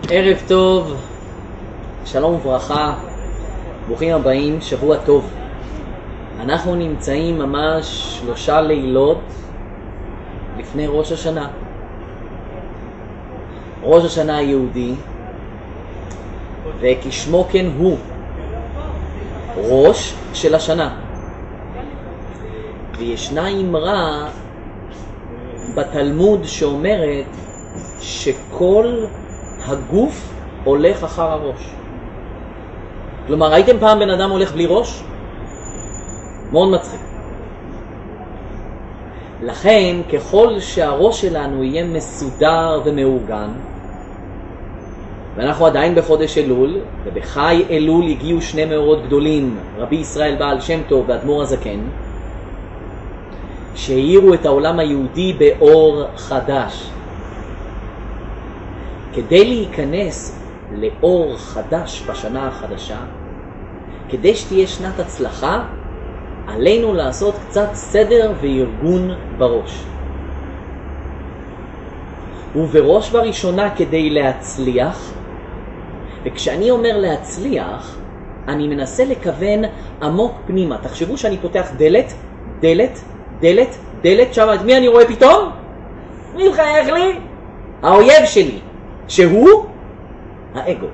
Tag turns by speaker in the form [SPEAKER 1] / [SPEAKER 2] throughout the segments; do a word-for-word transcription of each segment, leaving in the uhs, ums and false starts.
[SPEAKER 1] ערב טוב, שלום וברכה, ברוכים הבאים, שבוע טוב. אנחנו נמצאים ממש שלושה לילות לפני ראש השנה. ראש השנה היהודי, וכשמו כן הוא, ראש של השנה. וישנה אמרה בתלמוד שאומרת שכל הגוף הולך אחר הראש. כלומר, ראיתם פעם בן אדם הולך בלי ראש? מאוד מצחיק. לכן, ככל שהראש שלנו יהיה מסודר ומאורגן, ואנחנו עדיין בחודש אלול, ובחי אלול הגיעו שני מאורות גדולים, רבי ישראל בעל שם טוב ואדמו"ר הזקן, שהאירו את העולם היהודי באור חדש. כדי להיכנס לאור חדש בשנה החדשה, כדי שתהיה שנת הצלחה, עלינו לעשות קצת סדר וארגון בראש. ובראש בראשונה כדי להצליח, וכשאני אומר להצליח, אני מנסה לכוון עמוק פנימה. תחשבו שאני פותח דלת, דלת, דלת, דלת, שם את מי אני רואה פתאום? מי מחייך לי? האויב שלי, שהוא האגו.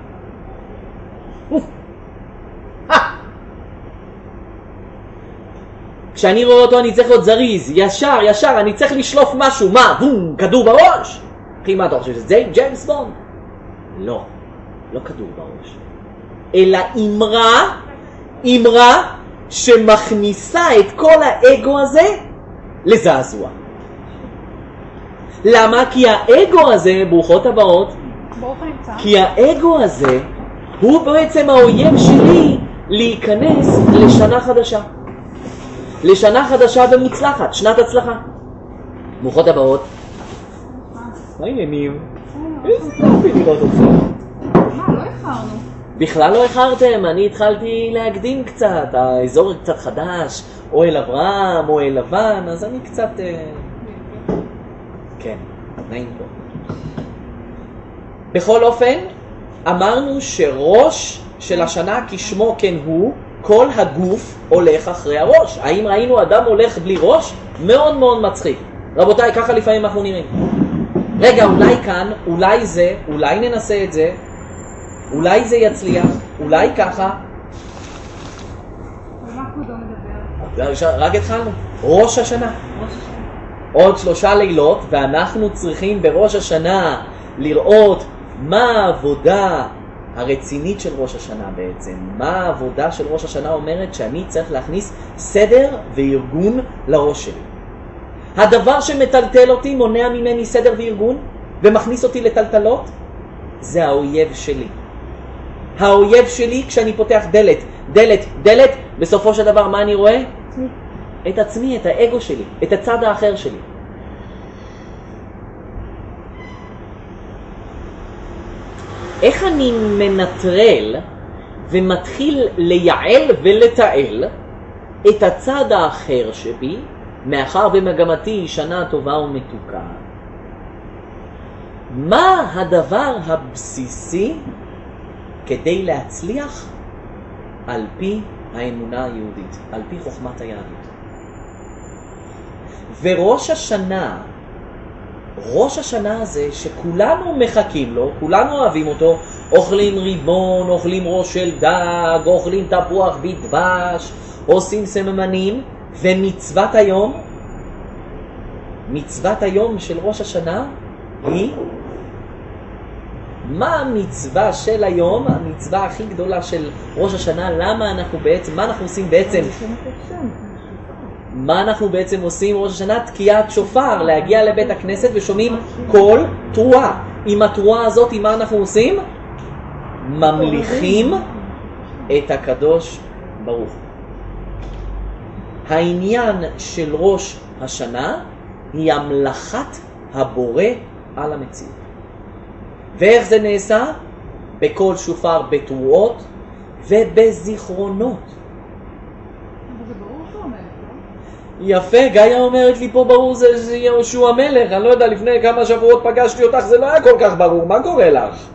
[SPEAKER 1] כשאני רואה אותו אני צריך להיות זריז, ישר, ישר, אני צריך לשלוף משהו. מה? בום, כדור בראש? אחי, מה אתה חושב שזה ג'יימס בונד? לא, לא כדור בראש, אלא אמרה, אמרה שמכניסה את כל האגו הזה לזעזוע. למה? כי האגו הזה, ברוכות הבאות, כי האגו הזה הוא בעצם האויב שלי להיכנס לשנה חדשה. לשנה חדשה ומוצלחת, שנת הצלחה. ברוכות הבאות. מה העניינים? איזה יופי לראות אתכם.
[SPEAKER 2] מה, לא איחרנו.
[SPEAKER 1] בכלל לא איחרתם, אני התחלתי להקדים קצת, האזור קצת חדש, אוהל אברהם, אוהל לבן, אז אני קצת... כן, נעים פה. בכל אופן, אמרנו שראש של השנה כשמו כן הוא, כל הגוף הולך אחרי הראש. האם ראינו אדם הולך בלי ראש? מאוד מאוד מצחיק. רבותיי, ככה לפעמים אנחנו נראים. רגע, אולי כאן, אולי זה, אולי ננסה את זה, אולי זה יצליח, אולי ככה.
[SPEAKER 2] ומה כבודו מדבר?
[SPEAKER 1] רק התחלנו. ראש השנה.
[SPEAKER 2] ראש השנה.
[SPEAKER 1] עוד שלושה לילות, ואנחנו צריכים בראש השנה לראות מה העבודה הרצינית של ראש השנה בעצם. מה העבודה של ראש השנה אומרת? שאני צריך להכניס סדר וארגון לראש שלי. הדבר שמטלטל אותי, מונע ממני סדר וארגון, ומכניס אותי לטלטלות, זה האויב שלי. האויב שלי כשאני פותח דלת, דלת, דלת, בסופו של דבר מה אני רואה? את עצמי, את האגו שלי, את הצד האחר שלי. איך אני מנטרל ומתחיל לייעל ולתעל את הצד האחר שבי, מאחר ומגמתי היא שנה טובה ומתוקה? מה הדבר הבסיסי כדי להצליח על פי האמונה היהודית, על פי חוכמת היהדות? וראש השנה, ראש השנה הזה שכולנו מחכים לו, כולנו אוהבים אותו, אוכלים ריבון, אוכלים ראש של דג, אוכלים תפוח בדבש, עושים סממנים, ומצוות היום, מצוות היום של ראש השנה היא, מה המצווה של היום, המצווה הכי גדולה של ראש השנה? למה אנחנו בעצם, מה אנחנו עושים בעצם? מה אנחנו בעצם עושים ראש השנה? תקיעת שופר, להגיע לבית הכנסת ושומעים כל תרועה. עם התרועה הזאת, מה אנחנו עושים? ממליכים את הקדוש ברוך. העניין של ראש השנה היא המלאכת הבורא על המציאות. ואיך זה נעשה? בכל שופר, בתרועות ובזיכרונות. יפה, גאיה אומרת לי פה ברור זה יהושע המלך, אני לא יודע, לפני כמה שבועות פגשתי אותך, זה לא היה כל כך ברור, מה קורה לך?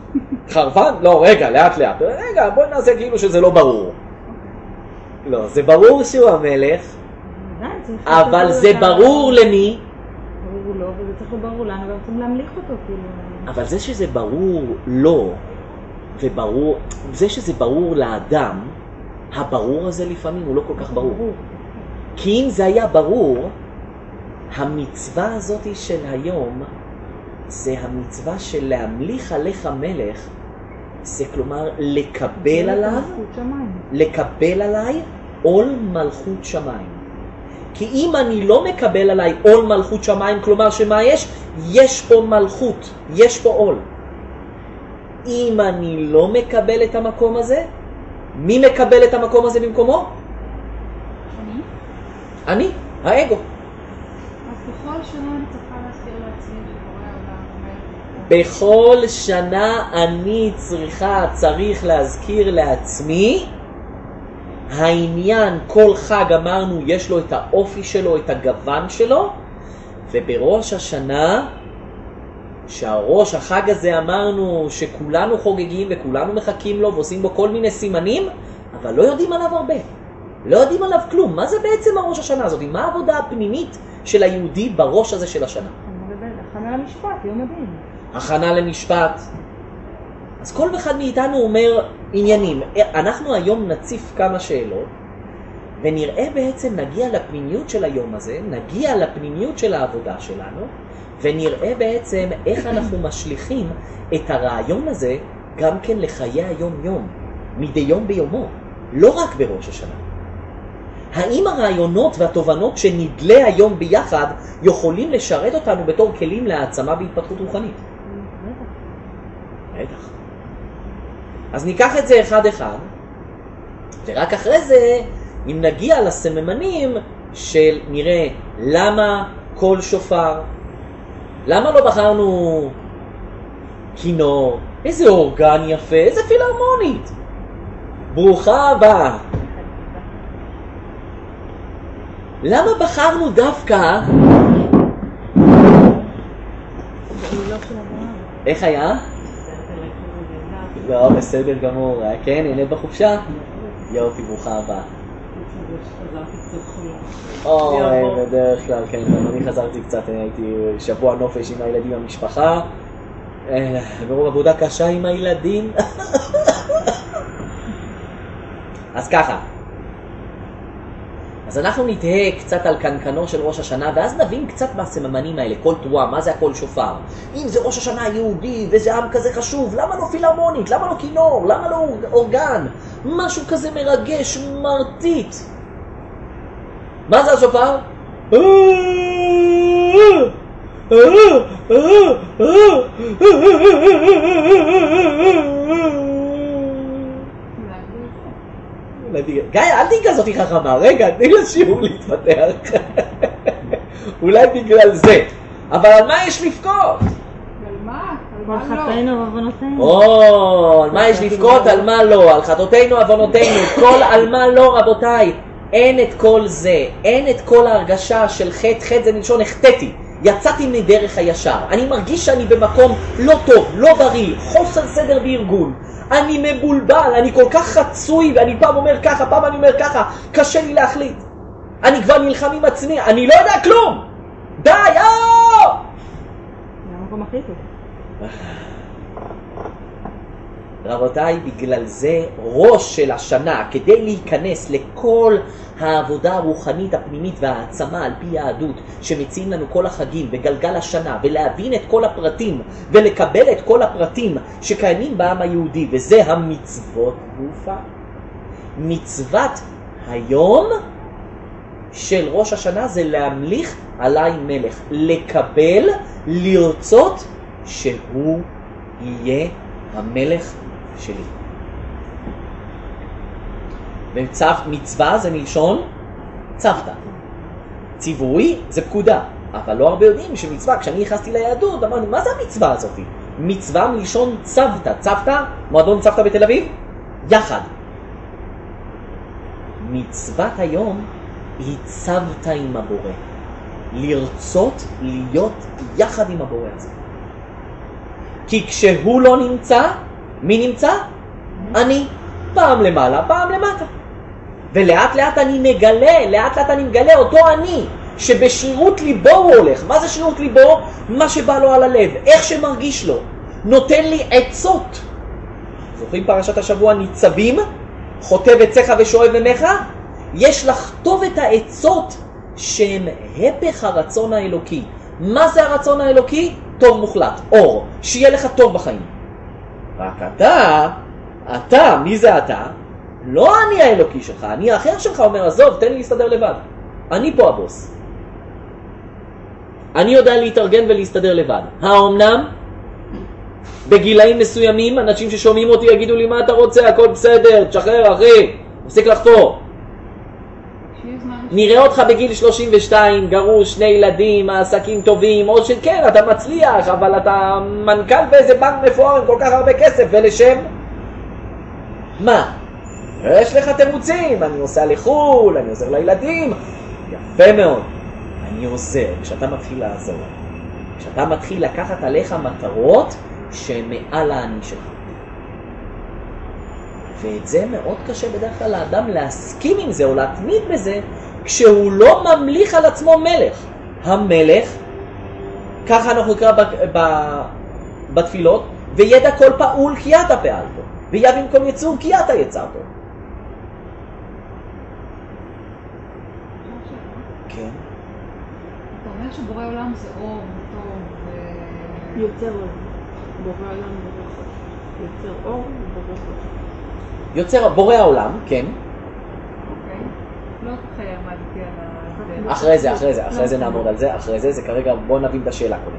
[SPEAKER 1] חרפן? לא, רגע, לאט לאט. רגע, בואי נעשה כאילו שזה לא ברור. לא, זה ברור שהוא המלך, אבל זה ברור למי?
[SPEAKER 2] ברור לו, וזה צריך ברור לנו, אבל צריכים להמליך אותו, כאילו.
[SPEAKER 1] אבל זה שזה ברור לו, וברור, זה שזה ברור לאדם, הברור הזה לפעמים הוא לא כל כך ברור. כי אם זה היה ברור, המצווה הזאת של היום, זה המצווה של להמליך עליך מלך, זה כלומר לקבל עליו, לקבל עליי עול מלכות שמיים. כי אם אני לא מקבל עליי עול מלכות שמיים, כלומר שמה יש? יש פה מלכות, יש פה עול. אם אני לא מקבל את המקום הזה, מי מקבל את המקום הזה במקומו?
[SPEAKER 2] אני?
[SPEAKER 1] אני, האגו.
[SPEAKER 2] אז בכל שנה אני צריכה להזכיר לעצמי שקורא העולם.
[SPEAKER 1] בכל שנה אני צריכה, צריך להזכיר לעצמי, העניין, כל חג אמרנו, יש לו את האופי שלו, את הגוון שלו, ובראש השנה, שהראש החג הזה אמרנו שכולנו חוגגים וכולנו מחכים לו ועושים בו כל מיני סימנים, אבל לא יודעים עליו הרבה. לא יודעים עליו כלום. מה זה בעצם הראש השנה הזאת? מה העבודה הפנימית של היהודי בראש הזה של השנה?
[SPEAKER 2] הכנה למשפט, יום הדין.
[SPEAKER 1] הכנה למשפט. אז כל אחד מאיתנו אומר עניינים. אנחנו היום נציף כמה שאלות, ונראה בעצם, נגיע לפנימיות של היום הזה, נגיע לפנימיות של העבודה שלנו, ונראה בעצם איך אנחנו משליכים את הרעיון הזה גם כן לחיי היום-יום, מדי יום ביומו, לא רק בראש השנה. האם הרעיונות והתובנות שנדלה היום ביחד יכולים לשרת אותנו בתור כלים להעצמה והתפתחות רוחנית? בטח. אז ניקח את זה אחד אחד, ורק אחרי זה, אם נגיע לסממנים של נראה למה כל שופר, למה לא בחרנו כינור, איזה אורגן יפה, איזה פילהרמונית, ברוכה הבאה. למה בחרנו דווקא? איך היה? לא, בסדר גמור, כן, הנה בחופשה? יופי, ברוכה הבאה. אוי, בדרך כלל, כן, אני חזרתי קצת, הייתי שבוע נופש עם הילדים במשפחה, ברוב עבודה קשה עם הילדים. אז ככה, אז אנחנו נתהה קצת על קנקנו של ראש השנה, ואז נבין קצת מהסממנים האלה, כל תרועה, מה זה הכל שופר. אם זה ראש השנה היהודי, וזה עם כזה חשוב, למה לא פילהרמונית, למה לא כינור, למה לא אורגן, משהו כזה מרגש, מרטיט. מה זה השופר? גיא, אל תהי כזאת חכמה, רגע, תני לשיעור להתפתח. אולי בגלל זה. אבל על מה יש לבכות?
[SPEAKER 2] על מה? על חטאינו ועוונותינו.
[SPEAKER 1] או, על מה יש לבכות? על מה לא? על חטאותינו ועוונותינו. כל על מה לא, רבותיי. אין את כל זה. אין את כל ההרגשה של חטא. חטא זה מלשון החטאתי. יצאתי מדרך הישר. אני מרגיש שאני במקום לא טוב, לא בריא, חוסר סדר בארגון. אני מבולבל, אני כל כך חצוי, ואני פעם אומר ככה, פעם אני אומר ככה, קשה לי להחליט. אני כבר נלחם עם עצמי, אני לא יודע כלום. די, אה!
[SPEAKER 2] זה המקום הכי טוב.
[SPEAKER 1] רבותיי, בגלל זה ראש של השנה, כדי להיכנס לכל העבודה הרוחנית הפנימית והעצמה על פי יהדות שמציעים לנו כל החגים וגלגל השנה, ולהבין את כל הפרטים ולקבל את כל הפרטים שקיימים בעם היהודי, וזה המצוות גופה. מצוות היום של ראש השנה זה להמליך עליי מלך, לקבל, לרצות שהוא יהיה המלך שלי. ומצווה זה מלשון צוותא. ציווי זה פקודה, אבל לא הרבה יודעים שמצווה, כשאני נכנסתי ליהדות אמרנו, מה זה המצווה הזאת? מצווה מלשון צוותא. צוותא, מועדון צוותא בתל אביב, יחד. מצוות היום היא צוותא עם הבורא, לרצות להיות יחד עם הבורא הזה. כי כשהוא לא נמצא, מי נמצא? אני. פעם למעלה, פעם למטה. ולאט לאט אני מגלה, לאט לאט אני מגלה אותו אני, שבשרירות ליבו הוא הולך. מה זה שרירות ליבו? מה שבא לו על הלב, איך שמרגיש לו. נותן לי עצות. זוכרים פרשת השבוע ניצבים? חוטב עציך ושואב ממך? יש לכתוב את העצות שהם הפך הרצון האלוקי. מה זה הרצון האלוקי? טוב מוחלט, אור, שיהיה לך טוב בחיים. רק אתה, אתה, מי זה אתה? לא אני האלוקי שלך, אני האחר שלך אומר, עזוב, תן לי להסתדר לבד. אני פה הבוס. אני יודע להתארגן ולהסתדר לבד. האומנם? בגילאים מסוימים, אנשים ששומעים אותי יגידו לי, מה אתה רוצה? הכל בסדר, תשחרר אחי, תפסיק לחפור. נראה אותך בגיל שלושים ושתיים, גרוש, שני ילדים, העסקים טובים, או שכן, אתה מצליח, אבל אתה מנכ"ל באיזה בנק מפואר עם כל כך הרבה כסף, ולשם? מה? יש לך תירוצים, אני עושה לחול, אני עוזר לילדים. יפה מאוד. אני עוזר, כשאתה מתחיל לעזור. כשאתה מתחיל לקחת עליך מטרות שהן מעל האני שלך. ואת זה מאוד קשה בדרך כלל לאדם להסכים עם זה או להתמיד בזה, כשהוא לא ממליך על עצמו מלך. המלך, ככה אנחנו נקרא ב, ב, בתפילות, וידע כל פעול כי אתה פעלתו, ויבין כל יצור כי אתה יצרתו. כן.
[SPEAKER 2] אתה אומר שבורא עולם זה אור וטוב ו...
[SPEAKER 3] יוצר אור. בורא עולם וברכות. יוצר אור וברכות.
[SPEAKER 1] יוצר, בורא העולם, כן.
[SPEAKER 2] אוקיי. לא ככה עמדתי על ה...
[SPEAKER 1] אחרי זה, אחרי זה, אחרי זה נעמוד על זה, אחרי זה, זה כרגע, בואו נבין את השאלה קודם.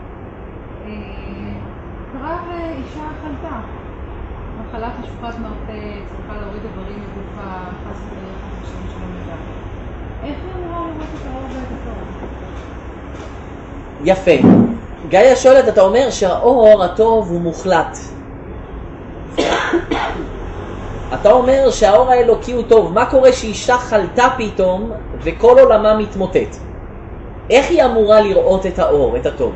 [SPEAKER 2] קרא אישה חלתה. מחלת השפחת מרפא, צריכה להוריד דברים מגופה, חס וחלילה חס ושלום של המידה. איך היא אמורה לראות את האור ואת הטוב?
[SPEAKER 1] יפה. גאיה שואלת, אתה אומר שהאור הטוב הוא מוחלט. אתה אומר שהאור האלוקי הוא טוב. מה קורה שאישה חלתה פתאום וכל עולמה מתמוטט? איך היא אמורה לראות את האור, את הטוב?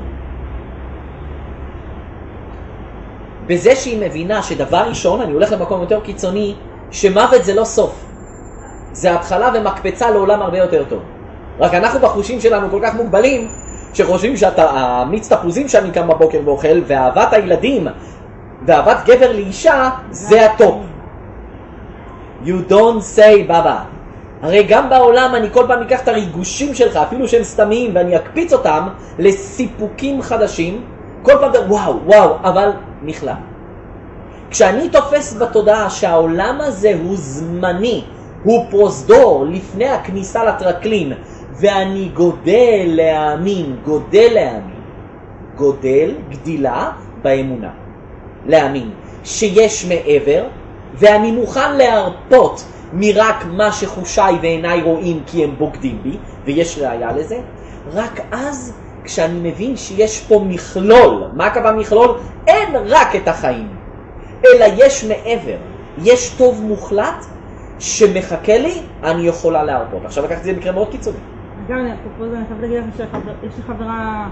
[SPEAKER 1] בזה שהיא מבינה שדבר ראשון, אני הולך למקום יותר קיצוני, שמוות זה לא סוף. זה התחלה ומקפצה לעולם הרבה יותר טוב. רק אנחנו בחושים שלנו כל כך מוגבלים, שחושבים שהמיץ תפוזים שאני קם בבוקר ואוכל, ואהבת הילדים ואהבת גבר לאישה זה הטופ. You don't say בבא. הרי גם בעולם אני כל פעם אקח את הריגושים שלך, אפילו שהם סתמיים, ואני אקפיץ אותם לסיפוקים חדשים. כל פעם וואו, וואו, אבל נכלה. כשאני תופס בתודעה שהעולם הזה הוא זמני, הוא פרוזדור לפני הכניסה לטרקלין, ואני גודל להאמין, גודל להאמין, גודל, גדילה באמונה. להאמין שיש מעבר, ואני מוכן להרפות מרק מה שחושיי ועיניי רואים כי הם בוגדים בי, ויש ראיה לזה. רק אז כשאני מבין שיש פה מכלול, מה קבע מכלול? אין רק את החיים, אלא יש מעבר, יש טוב מוחלט שמחכה לי, אני יכולה להרפות. עכשיו לקחת את זה במקרה מאוד קיצוני.
[SPEAKER 3] אגב, אני אפרופו זה, אני חייבת להגיד לך שיש לי חברה,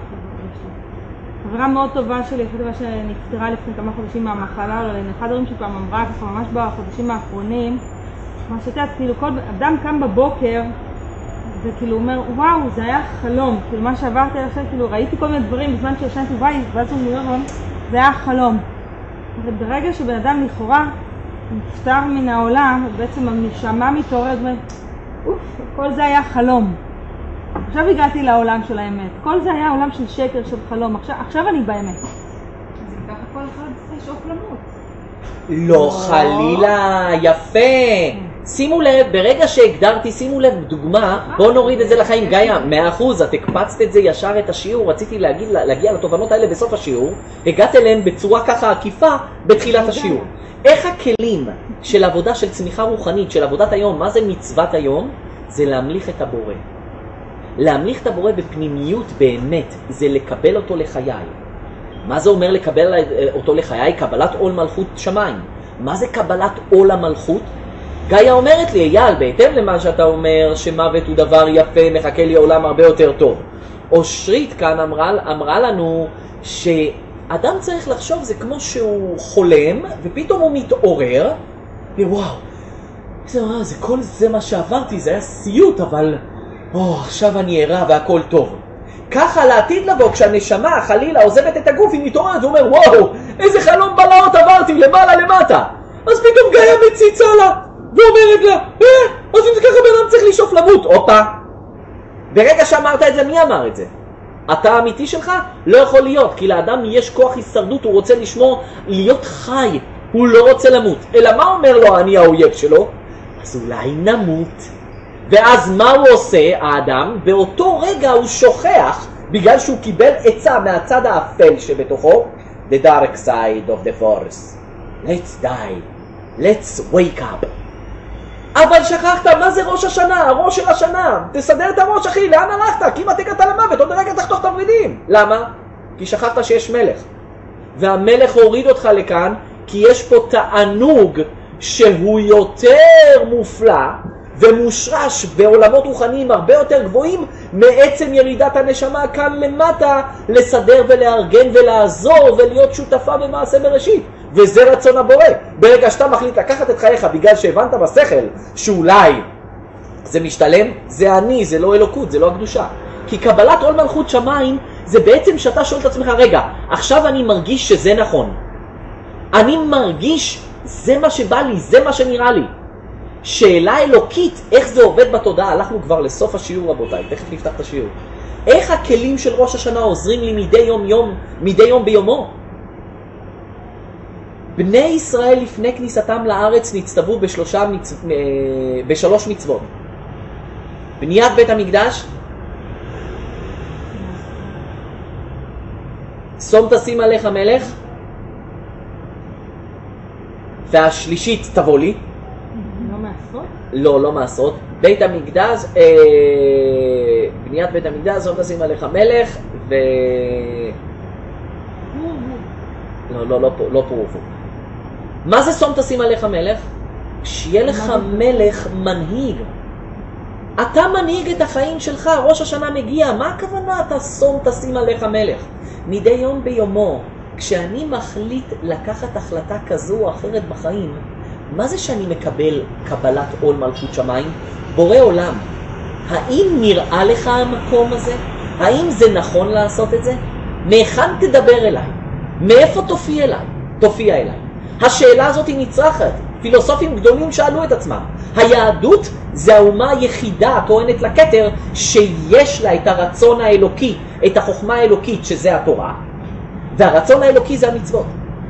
[SPEAKER 3] חברה מאוד טובה שלי, חברה שנפטרה לפני כמה חודשים מהמחלה, אחד הדברים שפעם אמרה, ככה ממש בחודשים האחרונים, מה שתעת, כאילו כל אדם קם בבוקר, וכאילו אומר, וואו, זה היה חלום, כאילו מה שעברתי עכשיו, כאילו ראיתי כל מיני דברים בזמן שישנתי וואי, ואז הוא אומר, זה היה חלום. וברגע שבן אדם לכאורה נפטר מן העולם, בעצם הנשמה מתעוררת, אוף, כל זה היה חלום. עכשיו הגעתי לעולם של האמת. כל זה היה עולם של שקר, של חלום. עכשיו, עכשיו אני באמת.
[SPEAKER 2] אז אם ככה כל אחד יש אוף למות.
[SPEAKER 1] לא, חלילה, יפה. שימו לב, ברגע שהגדרתי, שימו לב, דוגמה, בוא נוריד את זה לחיים. גאיה, מאה אחוז, את הקפצת את זה ישר את השיעור, רציתי להגיד, להגיע לתובנות האלה בסוף השיעור, הגעת אליהן בצורה ככה עקיפה בתחילת השיעור. איך הכלים של עבודה של צמיחה רוחנית, של עבודת היום, מה זה מצוות היום? זה להמליך את הבורא. להמליך את הבורא בפנימיות באמת, זה לקבל אותו לחיי. מה זה אומר לקבל אותו לחיי? קבלת עול מלכות שמיים. מה זה קבלת עול המלכות? גאיה אומרת לי, אייל, בהתאם למה שאתה אומר שמוות הוא דבר יפה, מחכה לי עולם הרבה יותר טוב. אושרית כאן אמרה, אמרה לנו ש... אדם צריך לחשוב, זה כמו שהוא חולם, ופתאום הוא מתעורר, ווואו, זה, זה כל זה מה שעברתי, זה היה סיוט, אבל או, עכשיו אני ערה והכל טוב. ככה לעתיד לבוא, כשהנשמה חלילה עוזבת את הגוף, היא מתעוררת ואומר, וואו, איזה חלום בלהות עברתי, למעלה למטה. אז פתאום גאיה מציצה לה, ואומרת לה, אה, אז אם זה ככה בן אדם צריך לשאוף למות. אופה, ברגע שאמרת את זה, מי אמר את זה? אתה האמיתי שלך? לא יכול להיות, כי לאדם יש כוח הישרדות, הוא רוצה לשמור, להיות חי, הוא לא רוצה למות. אלא מה אומר לו אני האויב שלו? אז אולי נמות. ואז מה הוא עושה, האדם? באותו רגע הוא שוכח, בגלל שהוא קיבל עצה מהצד האפל שבתוכו, the dark side of the force. Let's die. Let's wake up. אבל שכחת, מה זה ראש השנה? הראש של השנה. תסדר את הראש, אחי, לאן הלכת? כמעט הגעת למוות, עוד רגע תחתוך את הוורידים. למה? כי שכחת שיש מלך. והמלך הוריד אותך לכאן, כי יש פה תענוג שהוא יותר מופלא, ומושרש בעולמות רוחניים הרבה יותר גבוהים מעצם ירידת הנשמה כאן למטה, לסדר ולארגן ולעזור ולהיות שותפה במעשה בראשית. וזה רצון הבורא. ברגע שאתה מחליט לקחת את חייך בגלל שהבנת בשכל שאולי זה משתלם, זה אני, זה לא אלוקות, זה לא הקדושה. כי קבלת עול מלכות שמיים זה בעצם שאתה שואל את עצמך, רגע, עכשיו אני מרגיש שזה נכון. אני מרגיש, זה מה שבא לי, זה מה שנראה לי. שאלה אלוקית, איך זה עובד בתודעה, הלכנו כבר לסוף השיעור רבותיי, תכף נפתח את השיעור. איך הכלים של ראש השנה עוזרים לי מדי יום יום, מדי יום ביומו? בני ישראל לפני כניסתם לארץ נצטוו בשלושה מצ... בשלוש מצוות. בניית בית המקדש, שום תשים עליך מלך, והשלישית תבוא לי.
[SPEAKER 3] לא מעשות?
[SPEAKER 1] לא, לא מעשות. בית המקדש, אה, בניית בית המקדש, שום תשים עליך מלך, ו... לא, לא, לא, לא פורפו. מה זה שום תשים עליך מלך? שיהיה לך מלך מנהיג. אתה מנהיג את החיים שלך, ראש השנה מגיע. מה הכוונה אתה שום תשים עליך מלך? מדי יום ביומו, כשאני מחליט לקחת החלטה כזו או אחרת בחיים, מה זה שאני מקבל קבלת עול מלכות שמיים? בורא עולם, האם נראה לך המקום הזה? האם זה נכון לעשות את זה? מהיכן תדבר אליי? מאיפה תופיע אליי? תופיע אליי. השאלה הזאת היא נצרכת. פילוסופים גדולים שאלו את עצמם. היהדות זה האומה היחידה, טוענת לכתר, שיש לה את הרצון האלוקי, את החוכמה האלוקית, שזה התורה. והרצון האלוקי זה המצוות.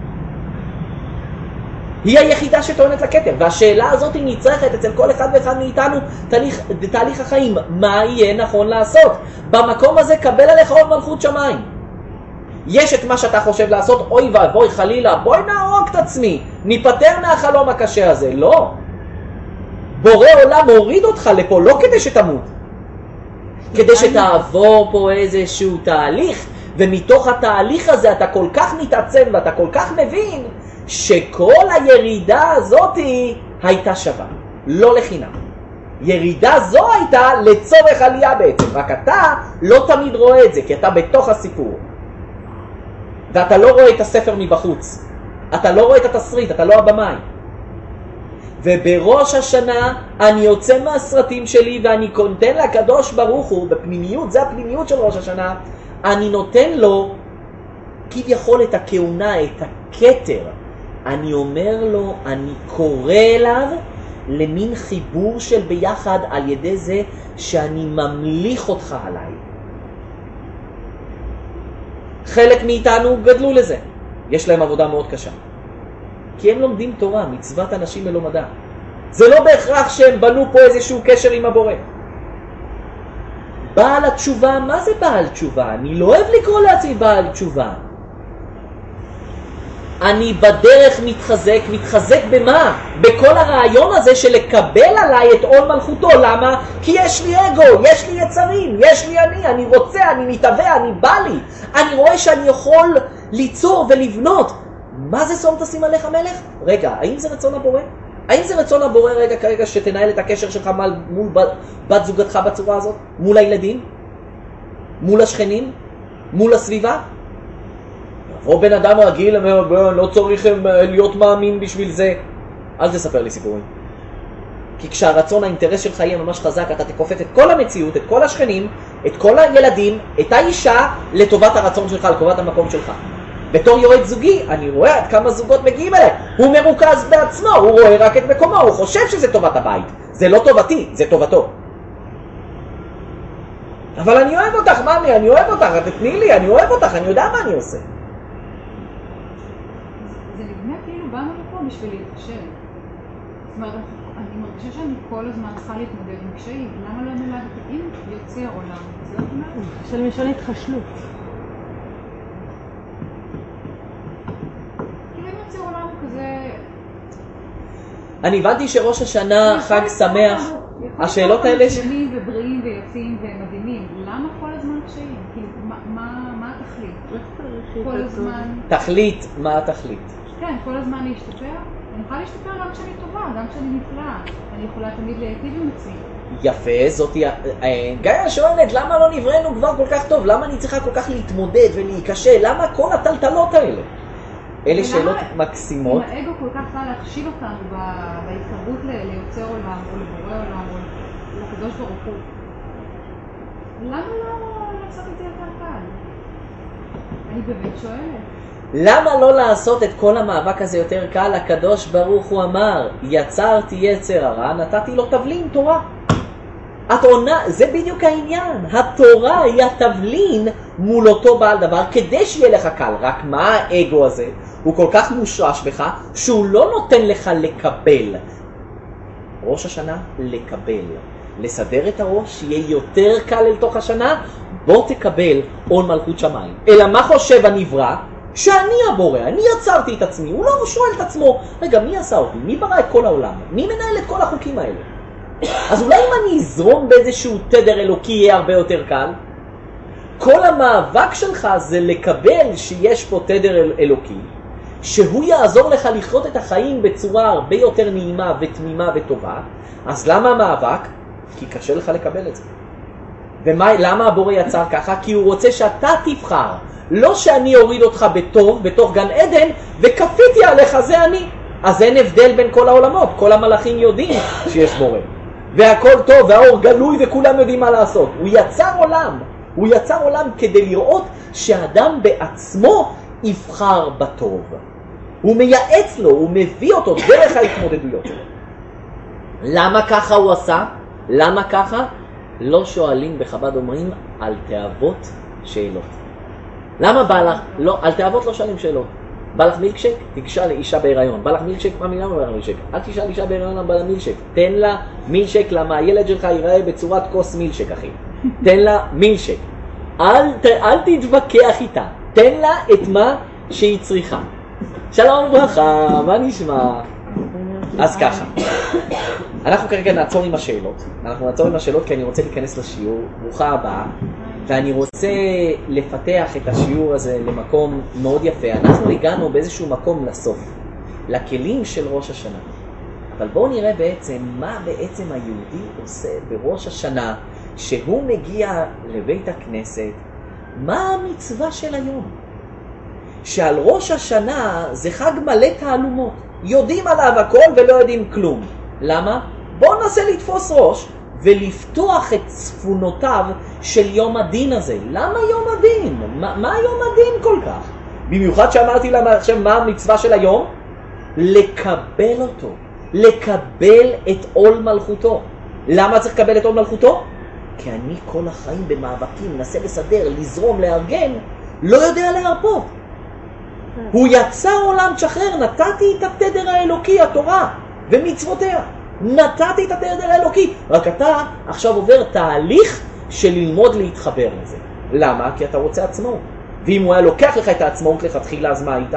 [SPEAKER 1] היא היחידה שטוענת לכתר. והשאלה הזאת היא נצרכת אצל כל אחד ואחד מאיתנו תהליך, בתהליך החיים. מה יהיה נכון לעשות? במקום הזה קבל עליך עול מלכות שמיים. יש את מה שאתה חושב לעשות, אוי ואבוי חלילה, בואי נהרוג את עצמי, ניפטר מהחלום הקשה הזה. לא. בורא עולם הוריד אותך לפה, לא כדי שתמות. כדי שתעבור פה איזשהו תהליך, ומתוך התהליך הזה אתה כל כך מתעצם ואתה כל כך מבין, שכל הירידה הזאת הייתה שווה. לא לחינם. ירידה זו הייתה לצורך עלייה בעצם, רק אתה לא תמיד רואה את זה, כי אתה בתוך הסיפור. ואתה לא רואה את הספר מבחוץ. אתה לא רואה את התסריט, אתה לא הבמאי. ובראש השנה אני יוצא מהסרטים שלי ואני נותן לקדוש ברוך הוא, בפנימיות, זה הפנימיות של ראש השנה, אני נותן לו כביכול את הכהונה, את הכתר. אני אומר לו, אני קורא אליו למין חיבור של ביחד על ידי זה שאני ממליך אותך עליי. חלק מאיתנו גדלו לזה. יש להם עבודה מאוד קשה. כי הם לומדים תורה, מצוות אנשים מלומדה. זה לא בהכרח שהם בנו פה איזשהו קשר עם הבורא. בעל התשובה, מה זה בעל תשובה? אני לא אוהב לקרוא לעצמי בעל תשובה. אני בדרך מתחזק, מתחזק במה? בכל הרעיון הזה של לקבל עליי את עול מלכותו. למה? כי יש לי אגו, יש לי יצרים, יש לי אני, אני רוצה, אני מתהווה, אני בא לי. אני רואה שאני יכול ליצור ולבנות. מה זה שום תשים עליך מלך? רגע, האם זה רצון הבורא? האם זה רצון הבורא רגע כרגע שתנהל את הקשר שלך מול בת זוגתך בצורה הזאת? מול הילדים? מול השכנים? מול הסביבה? לא. או בן אדם רגיל, לא צריך להיות מאמין בשביל זה. אל תספר לי סיפורים. כי כשהרצון, האינטרס שלך יהיה ממש חזק, אתה תקופת את כל המציאות, את כל השכנים, את כל הילדים, את האישה, לטובת הרצון שלך, לטובת המקום שלך. בתור יועץ זוגי, אני רואה עד כמה זוגות מגיעים אליי. הוא מרוכז בעצמו, הוא רואה רק את מקומו, הוא חושב שזה טובת הבית. זה לא טובתי, זה טובתו. אבל אני אוהב אותך, ממי, אני אוהב אותך, תתני לי, אני אוהב אותך, אני יודע מה אני עושה.
[SPEAKER 2] זה נדמה כאילו באנו לפה בשביל להתקשר. זאת אומרת, אני מרגישה שאני כל הזמן צריכה להתמודד עם קשיים. למה לא נולדתי עם יוצא העולם? זה לא אומרת.
[SPEAKER 3] של משון התחשלות.
[SPEAKER 2] כאילו אם יוצא העולם כזה...
[SPEAKER 1] אני הבנתי שראש השנה חג שמח. השאלות האלה...
[SPEAKER 2] יכול להיות שלמים ובריאים ויפים ומדהימים. למה כל הזמן קשיים? כאילו, מה התכלית? כל הזמן...
[SPEAKER 1] תכלית, מה התכלית?
[SPEAKER 2] כן, כל הזמן להשתפר. אני יכולה להשתפר גם כשאני טובה, גם כשאני נפלאה. אני יכולה תמיד להיטיב עם עצמי.
[SPEAKER 1] יפה, זאת היא... גאיה שואלת, למה לא נבראנו כבר כל כך טוב? למה אני צריכה כל כך להתמודד ולהיקשה? למה כל הטלטלות האלה? אלה שאלות מקסימות.
[SPEAKER 2] אם האגו כל כך בא להכשיל אותנו בהתקרבות ליוצר עולם, או לבורא עולם, או לקדוש ברוך הוא, למה לא לעשות את זה יותר קל? אני באמת שואלת.
[SPEAKER 1] למה לא לעשות את כל המאבק הזה יותר קל? הקדוש ברוך הוא אמר, יצרתי יצר הרע, נתתי לו תבלין תורה. את עונה, זה בדיוק העניין. התורה היא התבלין מול אותו בעל דבר, כדי שיהיה לך קל. רק מה האגו הזה? הוא כל כך מושרש בך, שהוא לא נותן לך לקבל. ראש השנה, לקבל. לסדר את הראש, שיהיה יותר קל אל תוך השנה, בוא תקבל עול מלכות שמיים. אלא מה חושב הנברא? שאני הבורא, אני יצרתי את עצמי. הוא לא שואל את עצמו, רגע, מי עשה אותי? מי ברא את כל העולם? מי מנהל את כל החוקים האלה? אז אולי אם אני אזרום באיזשהו תדר אלוקי יהיה הרבה יותר קל. כל המאבק שלך זה לקבל שיש פה תדר אל- אלוקי, שהוא יעזור לך לחיות את החיים בצורה הרבה יותר נעימה ותמימה וטובה. אז למה המאבק? כי קשה לך לקבל את זה. ולמה הבורא יצר ככה? כי הוא רוצה שאתה תבחר. לא שאני אוריד אותך בטוב, בתוך גן עדן, וכפיתי עליך, זה אני. אז אין הבדל בין כל העולמות. כל המלאכים יודעים שיש בורא. והכל טוב, והאור גלוי, וכולם יודעים מה לעשות. הוא יצר עולם. הוא יצר עולם כדי לראות שהאדם בעצמו יבחר בטוב. הוא מייעץ לו, הוא מביא אותו דרך ההתמודדויות שלו. למה ככה הוא עשה? למה ככה? לא שואלים בחב"ד, אומרים על תאוות שאלות. למה בא לך? לא, על תאוות לא שואלים שאלות. בא לך מילקשק? תגשה לאישה בהיריון. בא לך מילקשק? מה מילה אומר מילקשק? אל תשאל אישה בהיריון למה בא לה מילקשק. תן לה מילקשק, למה הילד שלך ייראה בצורת כוס מילקשק, אחי. תן לה מילקשק. אל, ת, אל תתווכח איתה. תן לה את מה שהיא צריכה. שלום וברכה, מה נשמע? אז ככה. אנחנו כרגע נעצור עם השאלות. אנחנו נעצור עם השאלות כי אני רוצה להיכנס לשיעור. ברוכה הבאה. ואני רוצה לפתח את השיעור הזה למקום מאוד יפה. אנחנו הגענו באיזשהו מקום לסוף, לכלים של ראש השנה. אבל בואו נראה בעצם מה בעצם היהודי עושה בראש השנה, שהוא מגיע לבית הכנסת. מה המצווה של היום? שעל ראש השנה זה חג מלא תעלומות. יודעים עליו הכל ולא יודעים כלום. למה? בואו ננסה לתפוס ראש ולפתוח את צפונותיו של יום הדין הזה. למה יום הדין? מה, מה יום הדין כל כך? במיוחד שאמרתי למה עכשיו מה המצווה של היום? לקבל אותו. לקבל את עול מלכותו. למה צריך לקבל את עול מלכותו? כי אני כל החיים במאבקים, מנסה לסדר, לזרום, לארגן, לא יודע להרפות. הוא יצר עולם שחרר, נתתי את התדר האלוקי, התורה ומצוותיה. נתתי את התדר האלוקי. רק אתה עכשיו עובר תהליך של ללמוד להתחבר לזה. למה? כי אתה רוצה עצמאות. ואם הוא היה לוקח לך את העצמאות לכתחילה, אז מה היית?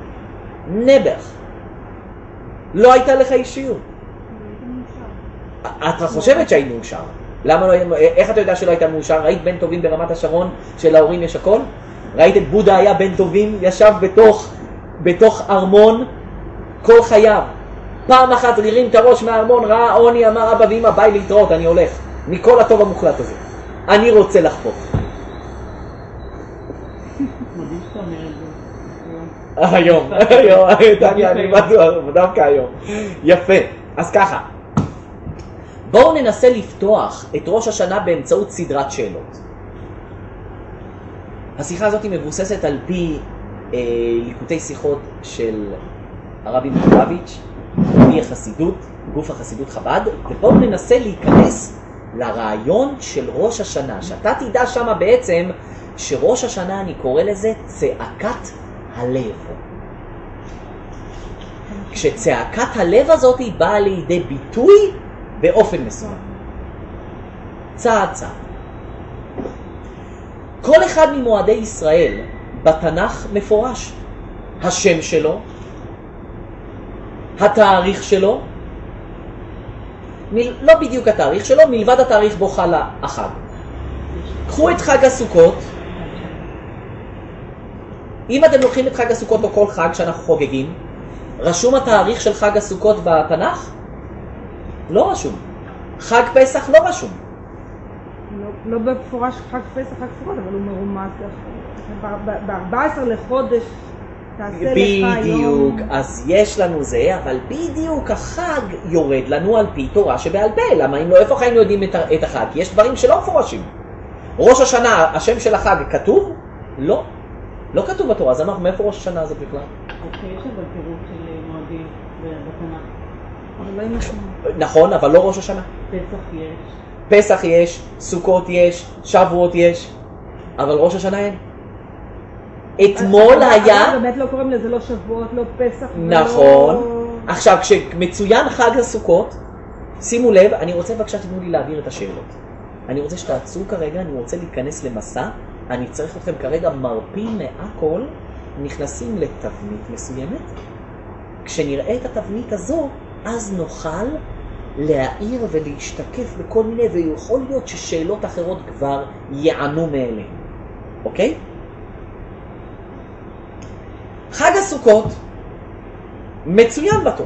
[SPEAKER 1] נבח. לא הייתה לך אישיות. את חושבת שהיית מאושר. למה לא? איך אתה יודע שלא היית מאושר? ראית בן טובים ברמת השרון שלהורים יש הכל? ראית את בודה היה בן טובים, ישב בתוך, בתוך ארמון כל חייו. פעם אחת הרים את הראש מהארמון, ראה עוני, אמר אבא ואמא ביי להתראות, אני הולך. מכל הטוב המוחלט הזה. אני רוצה לחפות. היום, היום, אני בטוח, דווקא היום. יפה. אז ככה, בואו ננסה לפתוח את ראש השנה באמצעות סדרת שאלות. השיחה הזאת מבוססת על פי אה, ליקוטי שיחות של הרבי מלובביץ', פי החסידות, גוף החסידות חב"ד, ובואו ננסה להיכנס לרעיון של ראש השנה, שאתה תדע שמה בעצם שראש השנה אני קורא לזה צעקת הלב. כשצעקת הלב הזאת היא באה לידי ביטוי באופן מסוים. צעד צעד. כל אחד ממועדי ישראל בתנ"ך מפורש. השם שלו, התאריך שלו, מ... לא בדיוק התאריך שלו, מלבד התאריך בו חל החג. קחו את חג הסוכות. אם אתם לוקחים את חג הסוכות או כל חג שאנחנו חוגגים, רשום התאריך של חג הסוכות בתנ"ך? לא רשום. חג פסח לא רשום.
[SPEAKER 3] לא, לא בפורש חג פסח, חג סוכות, אבל הוא מרומז. ב-ארבעה עשר לחודש תעשה לך היום.
[SPEAKER 1] בדיוק, אז יש לנו זה, אבל בדיוק החג יורד לנו על פי תורה שבעל פה. למה אם לא, איפה חיים יודעים את, את החג? כי יש דברים שלא מפורשים. ראש השנה, השם של החג כתוב? לא. לא כתוב בתורה, אז אנחנו מאיפה ראש השנה הזאת בכלל?
[SPEAKER 2] אוקיי, יש אבל פירוט של מועדים בתנ"ך.
[SPEAKER 3] אבל לא ימשנו.
[SPEAKER 1] נכון, אבל לא ראש השנה.
[SPEAKER 2] פסח יש.
[SPEAKER 1] פסח יש, סוכות יש, שבועות יש, אבל ראש השנה אין. אתמול היה...
[SPEAKER 3] באמת לא קוראים לזה לא שבועות, לא פסח.
[SPEAKER 1] נכון. עכשיו, כשמצוין חג הסוכות, שימו לב, אני רוצה בבקשה תתנו לי להעביר את השאלות. אני רוצה שתעצרו כרגע, אני רוצה להיכנס למסע, אני צריך אתכם כרגע מרפים מהכל, נכנסים לתבנית מסוימת. כשנראה את התבנית הזו, אז נוכל להעיר ולהשתקף בכל מיני, ויכול להיות ששאלות אחרות כבר יענו מאליהם. אוקיי? חג הסוכות מצוין בתורה.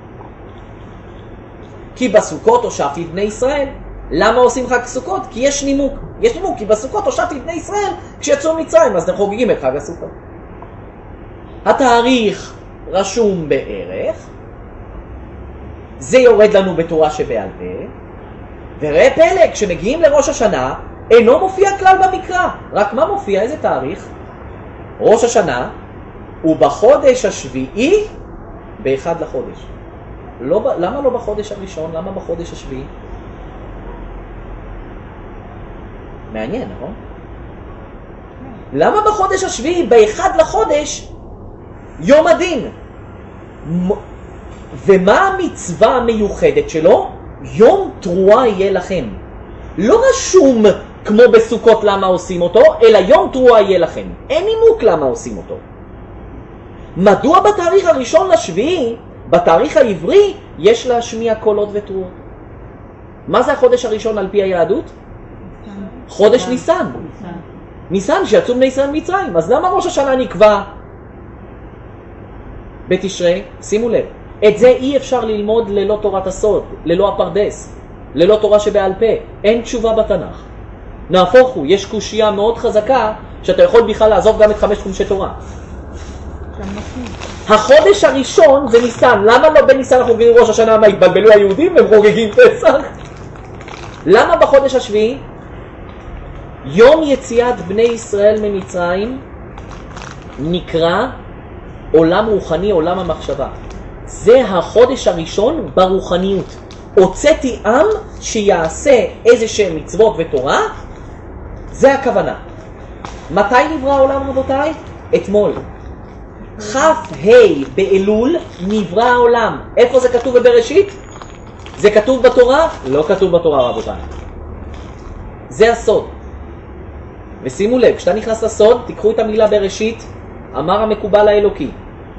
[SPEAKER 1] כי בסוכות הושבתי את בני ישראל. למה עושים חג סוכות? כי יש נימוק. יש נימוק, כי בסוכות הושבתי את בני ישראל כשיצאו מצרים, אז אתם חוגגים את חג הסוכות. התאריך רשום בערך, זה יורד לנו בתורה שבעל פה, וראה פלא, כשמגיעים לראש השנה, אינו מופיע כלל במקרא. רק מה מופיע? איזה תאריך? ראש השנה, ובחודש השביעי, באחד לחודש. לא, למה לא בחודש הראשון? למה בחודש השביעי? מעניין, נכון? למה בחודש השביעי, באחד לחודש, יום הדין? ומה המצווה המיוחדת שלו? יום תרועה יהיה לכם. לא רשום כמו בסוכות למה עושים אותו, אלא יום תרועה יהיה לכם. אין נימוק למה עושים אותו. מדוע בתאריך הראשון לשביעי, בתאריך העברי, יש להשמיע קולות ותרועות? מה זה החודש הראשון על פי היהדות? חודש ניסן. ניסן שיצאו בני ישראל מצרים. אז למה ראש השנה נקבע בתשרי? שימו לב. את זה אי אפשר ללמוד ללא תורת הסוד, ללא הפרדס, ללא תורה שבעל פה. אין תשובה בתנ"ך. נהפוך הוא, יש קושייה מאוד חזקה שאתה יכול בכלל לעזוב גם את חמש חומשי תורה. החודש הראשון זה ניסן. למה לא בניסן אנחנו חוגגים ראש השנה? מה, התבלבלו היהודים? הם חוגגים פסח. למה בחודש השביעי? יום יציאת בני ישראל ממצרים נקרא עולם רוחני, עולם המחשבה. זה החודש הראשון ברוחניות. הוצאתי עם שיעשה איזה שהם מצוות ותורה, זה הכוונה. מתי נברא העולם רבותיי? אתמול. כ"ה באלול נברא העולם. איפה זה כתוב בבראשית? זה כתוב בתורה? לא כתוב בתורה רבותיי. זה הסוד. ושימו לב, כשאתה נכנס לסוד, תיקחו את המילה בראשית, אמר המקובל האלוקי.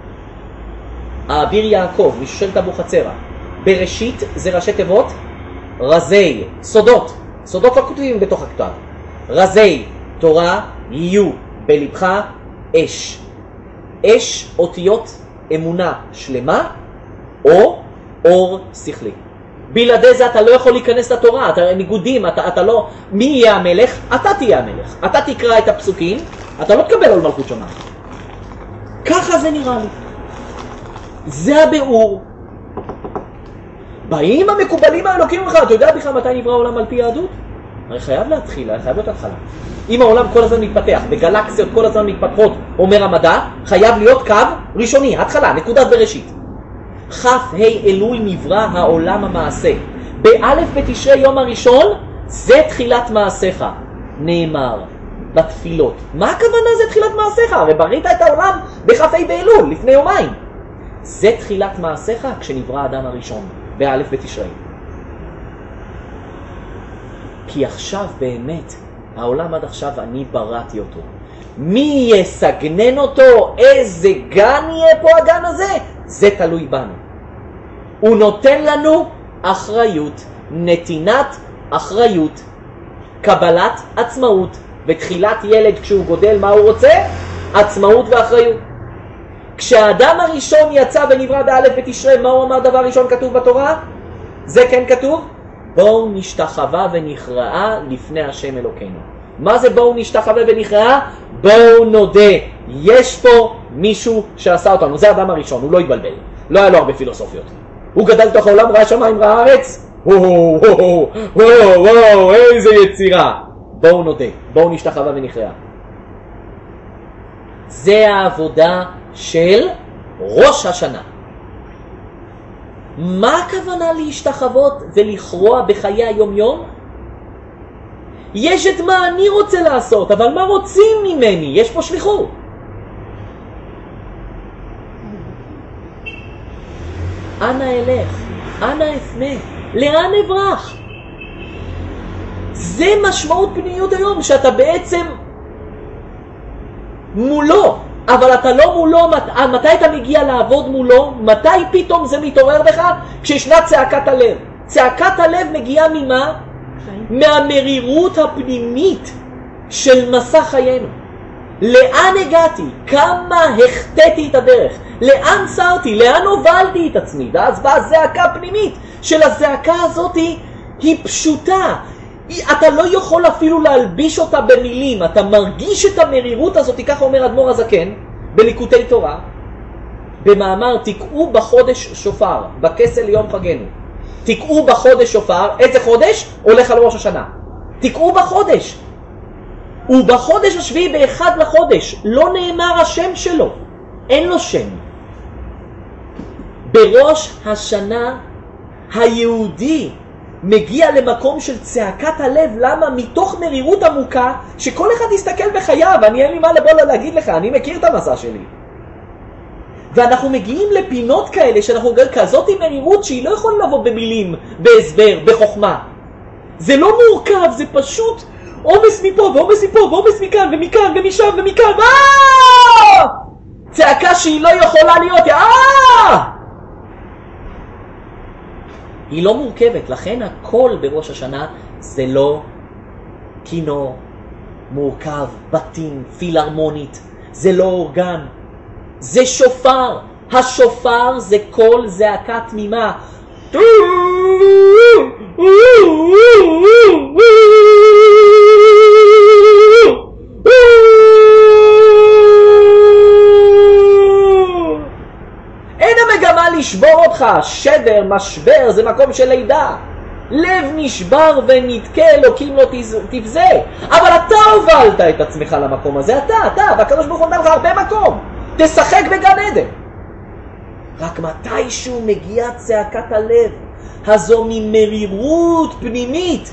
[SPEAKER 1] האביר יעקב, משושלת אבוחצירא. בראשית זה ראשי תיבות, רזי, סודות. סודות לא כותבים בתוך הכתב. רזי, תורה, יהיו, בלבך, אש. אש אותיות אמונה שלמה, או אור שכלי. בלעדי זה אתה לא יכול להיכנס לתורה, אתה ניגודים, אתה, אתה לא... מי יהיה המלך? אתה תהיה המלך. אתה תקרא את הפסוקים, אתה לא תקבל על מלכות שמיים. ככה זה נראה לי. זה הביאור. באים המקובלים האלוקים לך, אתה יודע בכלל מתי נברא העולם על פי יהדות? הרי חייב להתחיל, חייב להיות התחלה. אם העולם כל הזמן מתפתח, בגלקסיות כל הזמן מתפתחות, אומר המדע, חייב להיות קו ראשוני, התחלה, נקודת בראשית. כ"ה אלול נברא העולם המעשה. באלף בתשרי יום הראשון, זה תחילת מעשיך, נאמר בתפילות. מה הכוונה זה תחילת מעשיך? הרי ברית את העולם בכ"ה באלול, לפני יומיים. זה תחילת מעשיך כשנברא האדם הראשון, באלף בתשרי. כי עכשיו באמת, העולם עד עכשיו אני בראתי אותו. מי יסגנן אותו? איזה גן יהיה פה הגן הזה? זה תלוי בנו. הוא נותן לנו אחריות, נתינת אחריות, קבלת עצמאות, ותחילת ילד כשהוא גודל מה הוא רוצה? עצמאות ואחריות. כשהאדם הראשון יצא ונברא באלף בתשרי, מה הוא אמר דבר ראשון כתוב בתורה? זה כן כתוב? בואו נשתחווה ונכרעה לפני השם אלוקינו. מה זה בואו נשתחווה ונכרעה? בואו נודה, יש פה מישהו שעשה אותנו. זה האדם הראשון, הוא לא התבלבל, לא היה לו הרבה פילוסופיות. הוא גדל תוך העולם, ראה שמיים, ראה ארץ. וואו, וואו, וואו, וואו, איזה יצירה. בואו נודה, בואו נשתחווה ונכרעה. זה העבודה של ראש השנה. מה הכוונה להשתחוות ולכרוע בחיי היום-יום? יש את מה אני רוצה לעשות, אבל מה רוצים ממני? יש פה שליחות. אנה אלך, אנה אפנה, לאן אברח? זה משמעות פנימיות היום, שאתה בעצם מולו, אבל אתה לא מולו. מת... מתי אתה מגיע לעבוד מולו? מתי פתאום זה מתעורר בך? כשישנה צעקת הלב. צעקת הלב מגיעה ממה? מהמרירות הפנימית של מסע חיינו. לאן הגעתי? כמה החטאתי את הדרך? לאן סרתי? לאן הובלתי את עצמי? ואז באה זעקה פנימית של הזעקה הזאת, היא פשוטה. אתה לא יכול אפילו להלביש אותה במילים, אתה מרגיש את המרירות הזאת, ככה אומר אדמו"ר הזקן בליקוטי תורה, במאמר תקעו בחודש שופר, בכסל ליום חגנו. תקעו בחודש שופר, איזה חודש? הולך על ראש השנה. תקעו בחודש. ובחודש השביעי באחד לחודש, לא נאמר השם שלו, אין לו שם. בראש השנה היהודי מגיע למקום של צעקת הלב. למה? מתוך מרירות עמוקה שכל אחד יסתכל בחייו. אני אין לי מה לבוא להגיד לך, אני מכיר את המסע שלי. ואנחנו מגיעים לפינות כאלה שאנחנו גר כזאת עם מרירות שהיא לא יכולה לבוא במילים, בהסבר, בחוכמה. זה לא מורכב, זה פשוט עומס מפה ועומס מפה ועומס מכאן ומכאן ומשם ומכאן. אה! צעקה שהיא לא יכולה להיות. אה! היא לא מורכבת, לכן הכל בראש השנה זה לא כינור מורכב, בתים, פילהרמונית, זה לא אורגן, זה שופר. השופר זה קול זעקה תמימה. אין המגמה לשבור אותך. שבר, משבר, זה מקום של לידה. לב נשבר ונתקה, אלוקים לא תבזה. אבל אתה הובלת את עצמך למקום הזה, אתה, אתה, והקדוש ברוך הוא נתן לך הרבה מקום. תשחק בגן עדן. רק מתישהו מגיעה צעקת הלב הזו ממרירות פנימית,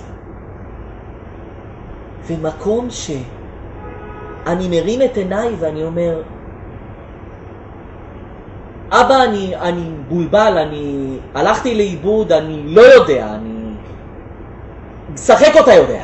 [SPEAKER 1] ומקום שאני מרים את עיניי ואני אומר, אבא, אני, אני בולבל, אני הלכתי לאיבוד, אני לא יודע, אני משחק אותה יודע.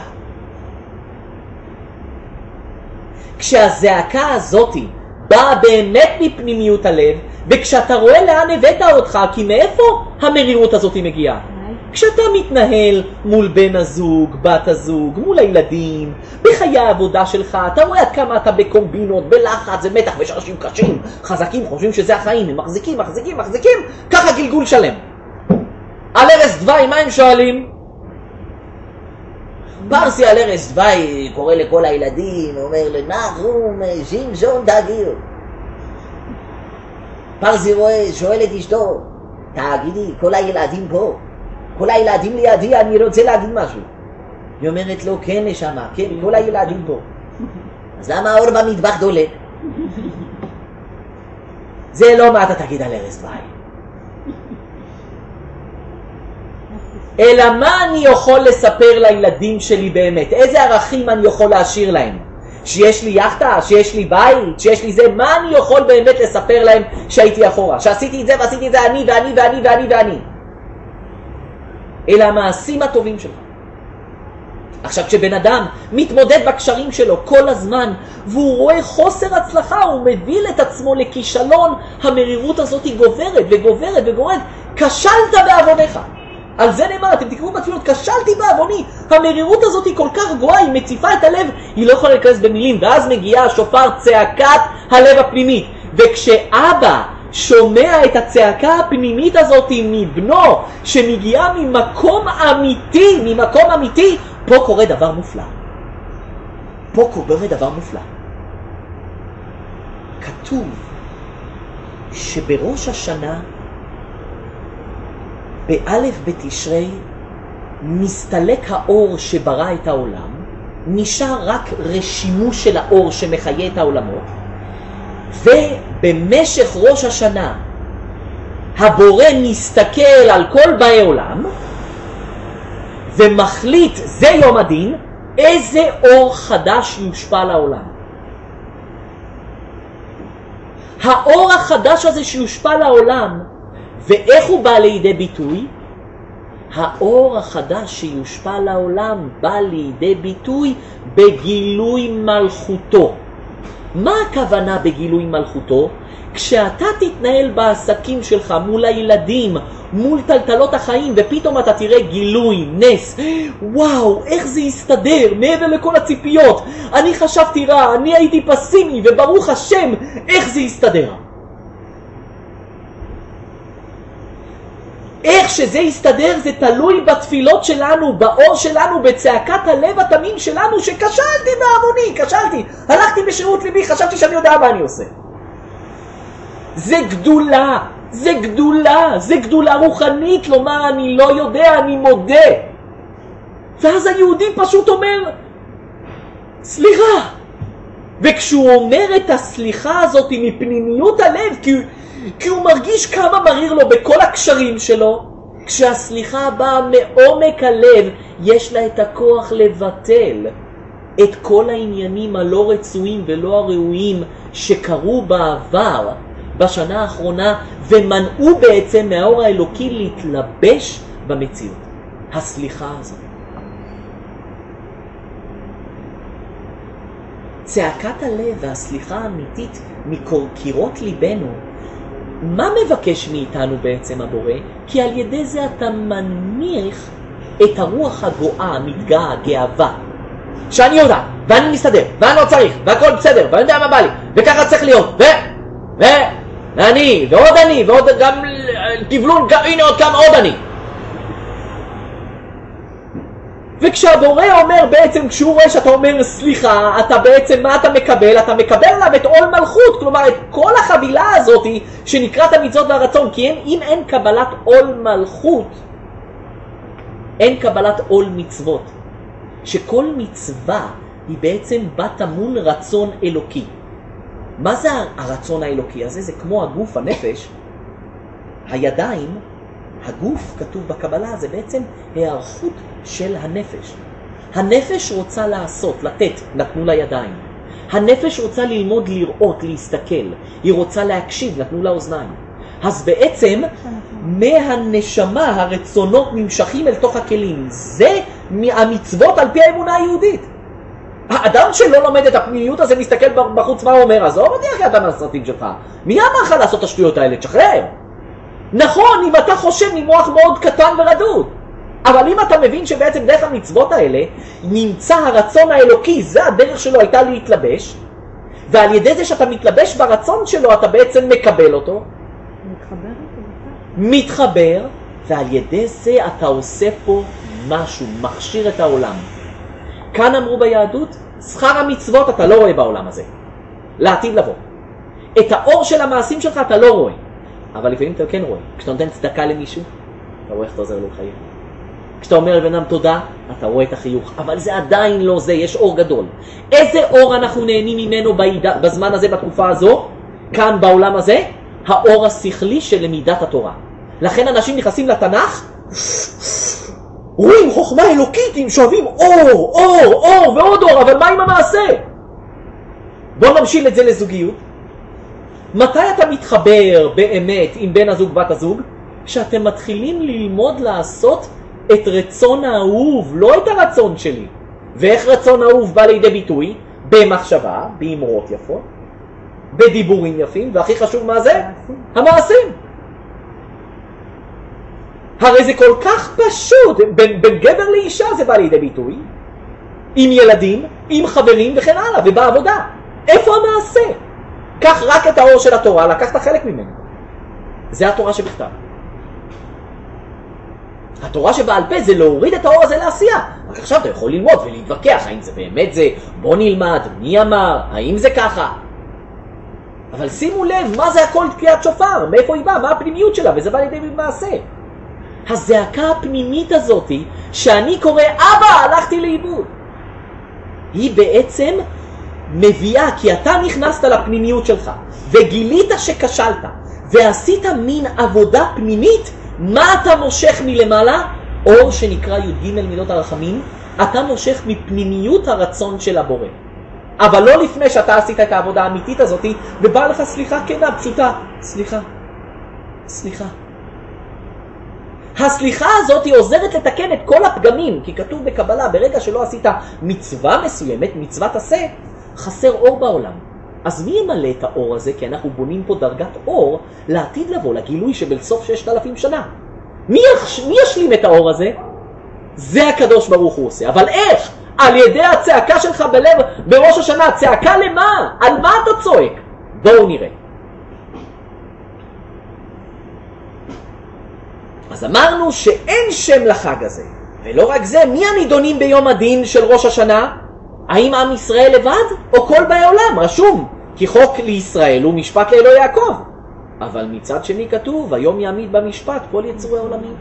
[SPEAKER 1] כשהזעקה הזאת באה באמת מפנימיות הלב, וכשאתה רואה לאן הבאת אותך, כי מאיפה המרירות הזאת מגיעה? כשאתה מתנהל מול בן הזוג, בת הזוג, מול הילדים, בחיי העבודה שלך, אתה רואה עד כמה אתה בקומבינות, בלחץ, זה מתח, ויש אנשים קשים, חזקים, חושבים שזה החיים, הם מחזיקים, מחזיקים, מחזיקים, ככה גלגול שלם. על ערש דווי, מה הם שואלים? פרסי על ערש דווי קורא לכל הילדים, אומר לנחום, שמשון דגיר. פרזי רואה, שואל את אשתו, תגידי, כל הילדים פה, כל הילדים לידי, אני רוצה להגיד משהו. היא אומרת לו, כן נשמה, כן, כל הילדים פה. אז למה האור במטבח דולק? זה לא מה אתה תגיד על ערש דווי. אלא מה אני יכול לספר לילדים שלי באמת? איזה ערכים אני יכול להשאיר להם? שיש לי יחטה, שיש לי בית, שיש לי זה, מה אני יכול באמת לספר להם שהייתי אחורה? שעשיתי את זה ועשיתי את זה אני ואני ואני ואני ואני. אלא המעשים הטובים שלך. עכשיו כשבן אדם מתמודד בקשרים שלו כל הזמן והוא רואה חוסר הצלחה, הוא מביל את עצמו לכישלון, המרירות הזאת היא גוברת וגוברת וגוברת. כשלת בעבונך. על זה נאמר, אתם תקראו בתפילות, כשלתי בעווני. המרירות הזאת היא כל כך גרועה, היא מציפה את הלב, היא לא יכולה להיכנס במילים, ואז מגיעה השופר, צעקת הלב הפנימית. וכשאבא שומע את הצעקה הפנימית הזאת מבנו, שמגיעה ממקום אמיתי, ממקום אמיתי, פה קורה דבר מופלא. פה קורה דבר מופלא. כתוב שבראש השנה, באלף בתשרי, מסתלק האור שברא את העולם, נשאר רק רשימו של האור שמחיה את העולמות, ובמשך ראש השנה הבורא מסתכל על כל באי עולם ומחליט, זה יום הדין, איזה אור חדש יושפע לעולם. האור החדש הזה שיושפע לעולם, ואיך הוא בא לידי ביטוי? האור החדש שיושפע לעולם בא לידי ביטוי בגילוי מלכותו. מה הכוונה בגילוי מלכותו? כשאתה תתנהל בעסקים שלך מול הילדים, מול טלטלות החיים, ופתאום אתה תראה גילוי, נס, וואו, איך זה יסתדר, מעבר לכל הציפיות, אני חשבתי רע, אני הייתי פסימי, וברוך השם, איך זה יסתדר. איך שזה יסתדר זה תלוי בתפילות שלנו, באור שלנו, בצעקת הלב התמים שלנו, שכשלתי בעווני, כשלתי, הלכתי בשירות ליבי, חשבתי שאני יודע מה אני עושה. זה גדולה, זה גדולה, זה גדולה רוחנית, לומר אני לא יודע, אני מודה. ואז היהודי פשוט אומר, סליחה. וכשהוא אומר את הסליחה הזאת מפנימיות הלב, כי, כי הוא מרגיש כמה מריר לו בכל הקשרים שלו, כשהסליחה באה מעומק הלב, יש לה את הכוח לבטל את כל העניינים הלא רצויים ולא הראויים שקרו בעבר, בשנה האחרונה, ומנעו בעצם מהאור האלוקי להתלבש במציאות. הסליחה הזאת. צעקת הלב והסליחה האמיתית מקורקירות ליבנו, מה מבקש מאיתנו בעצם הבורא? כי על ידי זה אתה מניח את הרוח הגואה, המתגאה, הגאווה, שאני יודע, ואני מסתדר, ואני לא צריך, והכל בסדר, ואני יודע מה בא לי, וככה צריך להיות, ו... ו... ואני, ועוד אני, ועוד גם תבלון, הנה עוד כמה עוד אני. וכשהבורא אומר בעצם, כשהוא רואה שאתה אומר סליחה, אתה בעצם, מה אתה מקבל? אתה מקבל עליו את עול מלכות, כלומר את כל החבילה הזאת שנקראת המצוות והרצון, כי אם, אם אין קבלת עול מלכות, אין קבלת עול מצוות, שכל מצווה היא בעצם בת אמון רצון אלוקי. מה זה הרצון האלוקי הזה? זה כמו הגוף, הנפש, הידיים, הגוף כתוב בקבלה, זה בעצם הערכות של הנפש. הנפש רוצה לעשות, לתת, נתנו לה ידיים. הנפש רוצה ללמוד לראות, להסתכל. היא רוצה להקשיב, נתנו לה אוזניים. אז בעצם מהנשמה הרצונות נמשכים אל תוך הכלים. זה המצוות על פי האמונה היהודית. האדם שלא לומד את הפנימיות הזה מסתכל בחוץ מה הוא אומר, עזוב אותי אחרי אתה מהסרטים שלך. מי אמר לך לעשות את השטויות האלה? תשחרר. נכון, אם אתה חושב ממוח מאוד קטן ורדוד. אבל אם אתה מבין שבעצם דרך המצוות האלה נמצא הרצון האלוקי, זה הדרך שלו הייתה להתלבש, ועל ידי זה שאתה מתלבש ברצון שלו אתה בעצם מקבל אותו.
[SPEAKER 3] מתחבר אותו.
[SPEAKER 1] מתחבר, ועל ידי זה אתה עושה פה משהו, מכשיר את העולם. כאן אמרו ביהדות, שכר המצוות אתה לא רואה בעולם הזה. לעתיד לבוא. את האור של המעשים שלך אתה לא רואה. אבל לפעמים אתה כן רואה. כשאתה נותן צדקה למישהו, אתה רואה איך אתה עוזר לו לחיים. כשאתה אומר לבן אדם תודה, אתה רואה את החיוך. אבל זה עדיין לא זה, יש אור גדול. איזה אור אנחנו נהנים ממנו בזמן הזה, בתקופה הזו? כאן בעולם הזה, האור השכלי של למידת התורה. לכן אנשים נכנסים לתנ"ך, רואים חוכמה אלוקית, הם שואבים אור, אור, אור ועוד אור, אבל מה עם המעשה? בוא נמשיל את זה לזוגיות. מתי אתה מתחבר באמת עם בן הזוג, בת הזוג? שאתם מתחילים ללמוד לעשות את רצון האהוב, לא את הרצון שלי. ואיך רצון האהוב בא לידי ביטוי? במחשבה, באמרות יפות, בדיבורים יפים, והכי חשוב מה זה? המעשים. הרי זה כל כך פשוט, בין, בין גבר לאישה זה בא לידי ביטוי, עם ילדים, עם חברים וכן הלאה, ובעבודה. איפה המעשה? קח רק את האור של התורה, לקחת חלק ממנו. זה התורה שבכתב. התורה שבעל פה זה להוריד את האור הזה לעשייה. רק עכשיו אתה יכול ללמוד ולהתווכח, האם זה באמת זה, בוא נלמד, מי אמר, האם זה ככה. אבל שימו לב, מה זה הכל תקיעת שופר? מאיפה היא באה? מה הפנימיות שלה? וזה בא לידי מעשה. הזעקה הפנימית הזאת, שאני קורא, אבא, הלכתי לאיבוד. היא בעצם מביאה, כי אתה נכנסת לפנימיות שלך, וגילית שכשלת, ועשית מין עבודה פנימית, מה אתה מושך מלמעלה? אור שנקרא י"ג מידות הרחמים, אתה מושך מפנימיות הרצון של הבורא. אבל לא לפני שאתה עשית את העבודה האמיתית הזאת, ובא לך סליחה כנה, פשוטה. סליחה. סליחה. הסליחה הזאת היא עוזרת לתקן את כל הפגמים, כי כתוב בקבלה, ברגע שלא עשית מצווה מסוימת, מצוות עשה, חסר אור בעולם. אז מי ימלא את האור הזה? כי אנחנו בונים פה דרגת אור לעתיד לבוא, לגילוי שבסוף ששת אלפים שנה. מי, יש, מי ישלים את האור הזה? זה הקדוש ברוך הוא עושה. אבל איך? על ידי הצעקה שלך בלב בראש השנה. צעקה למה? על מה אתה צועק? בואו נראה. אז אמרנו שאין שם לחג הזה. ולא רק זה, מי הנידונים ביום הדין של ראש השנה? האם עם ישראל לבד או כל באי עולם? רשום, כי חוק לישראל הוא משפט לאלוהי יעקב. אבל מצד שני כתוב, היום יעמיד במשפט כל יצורי העולמים.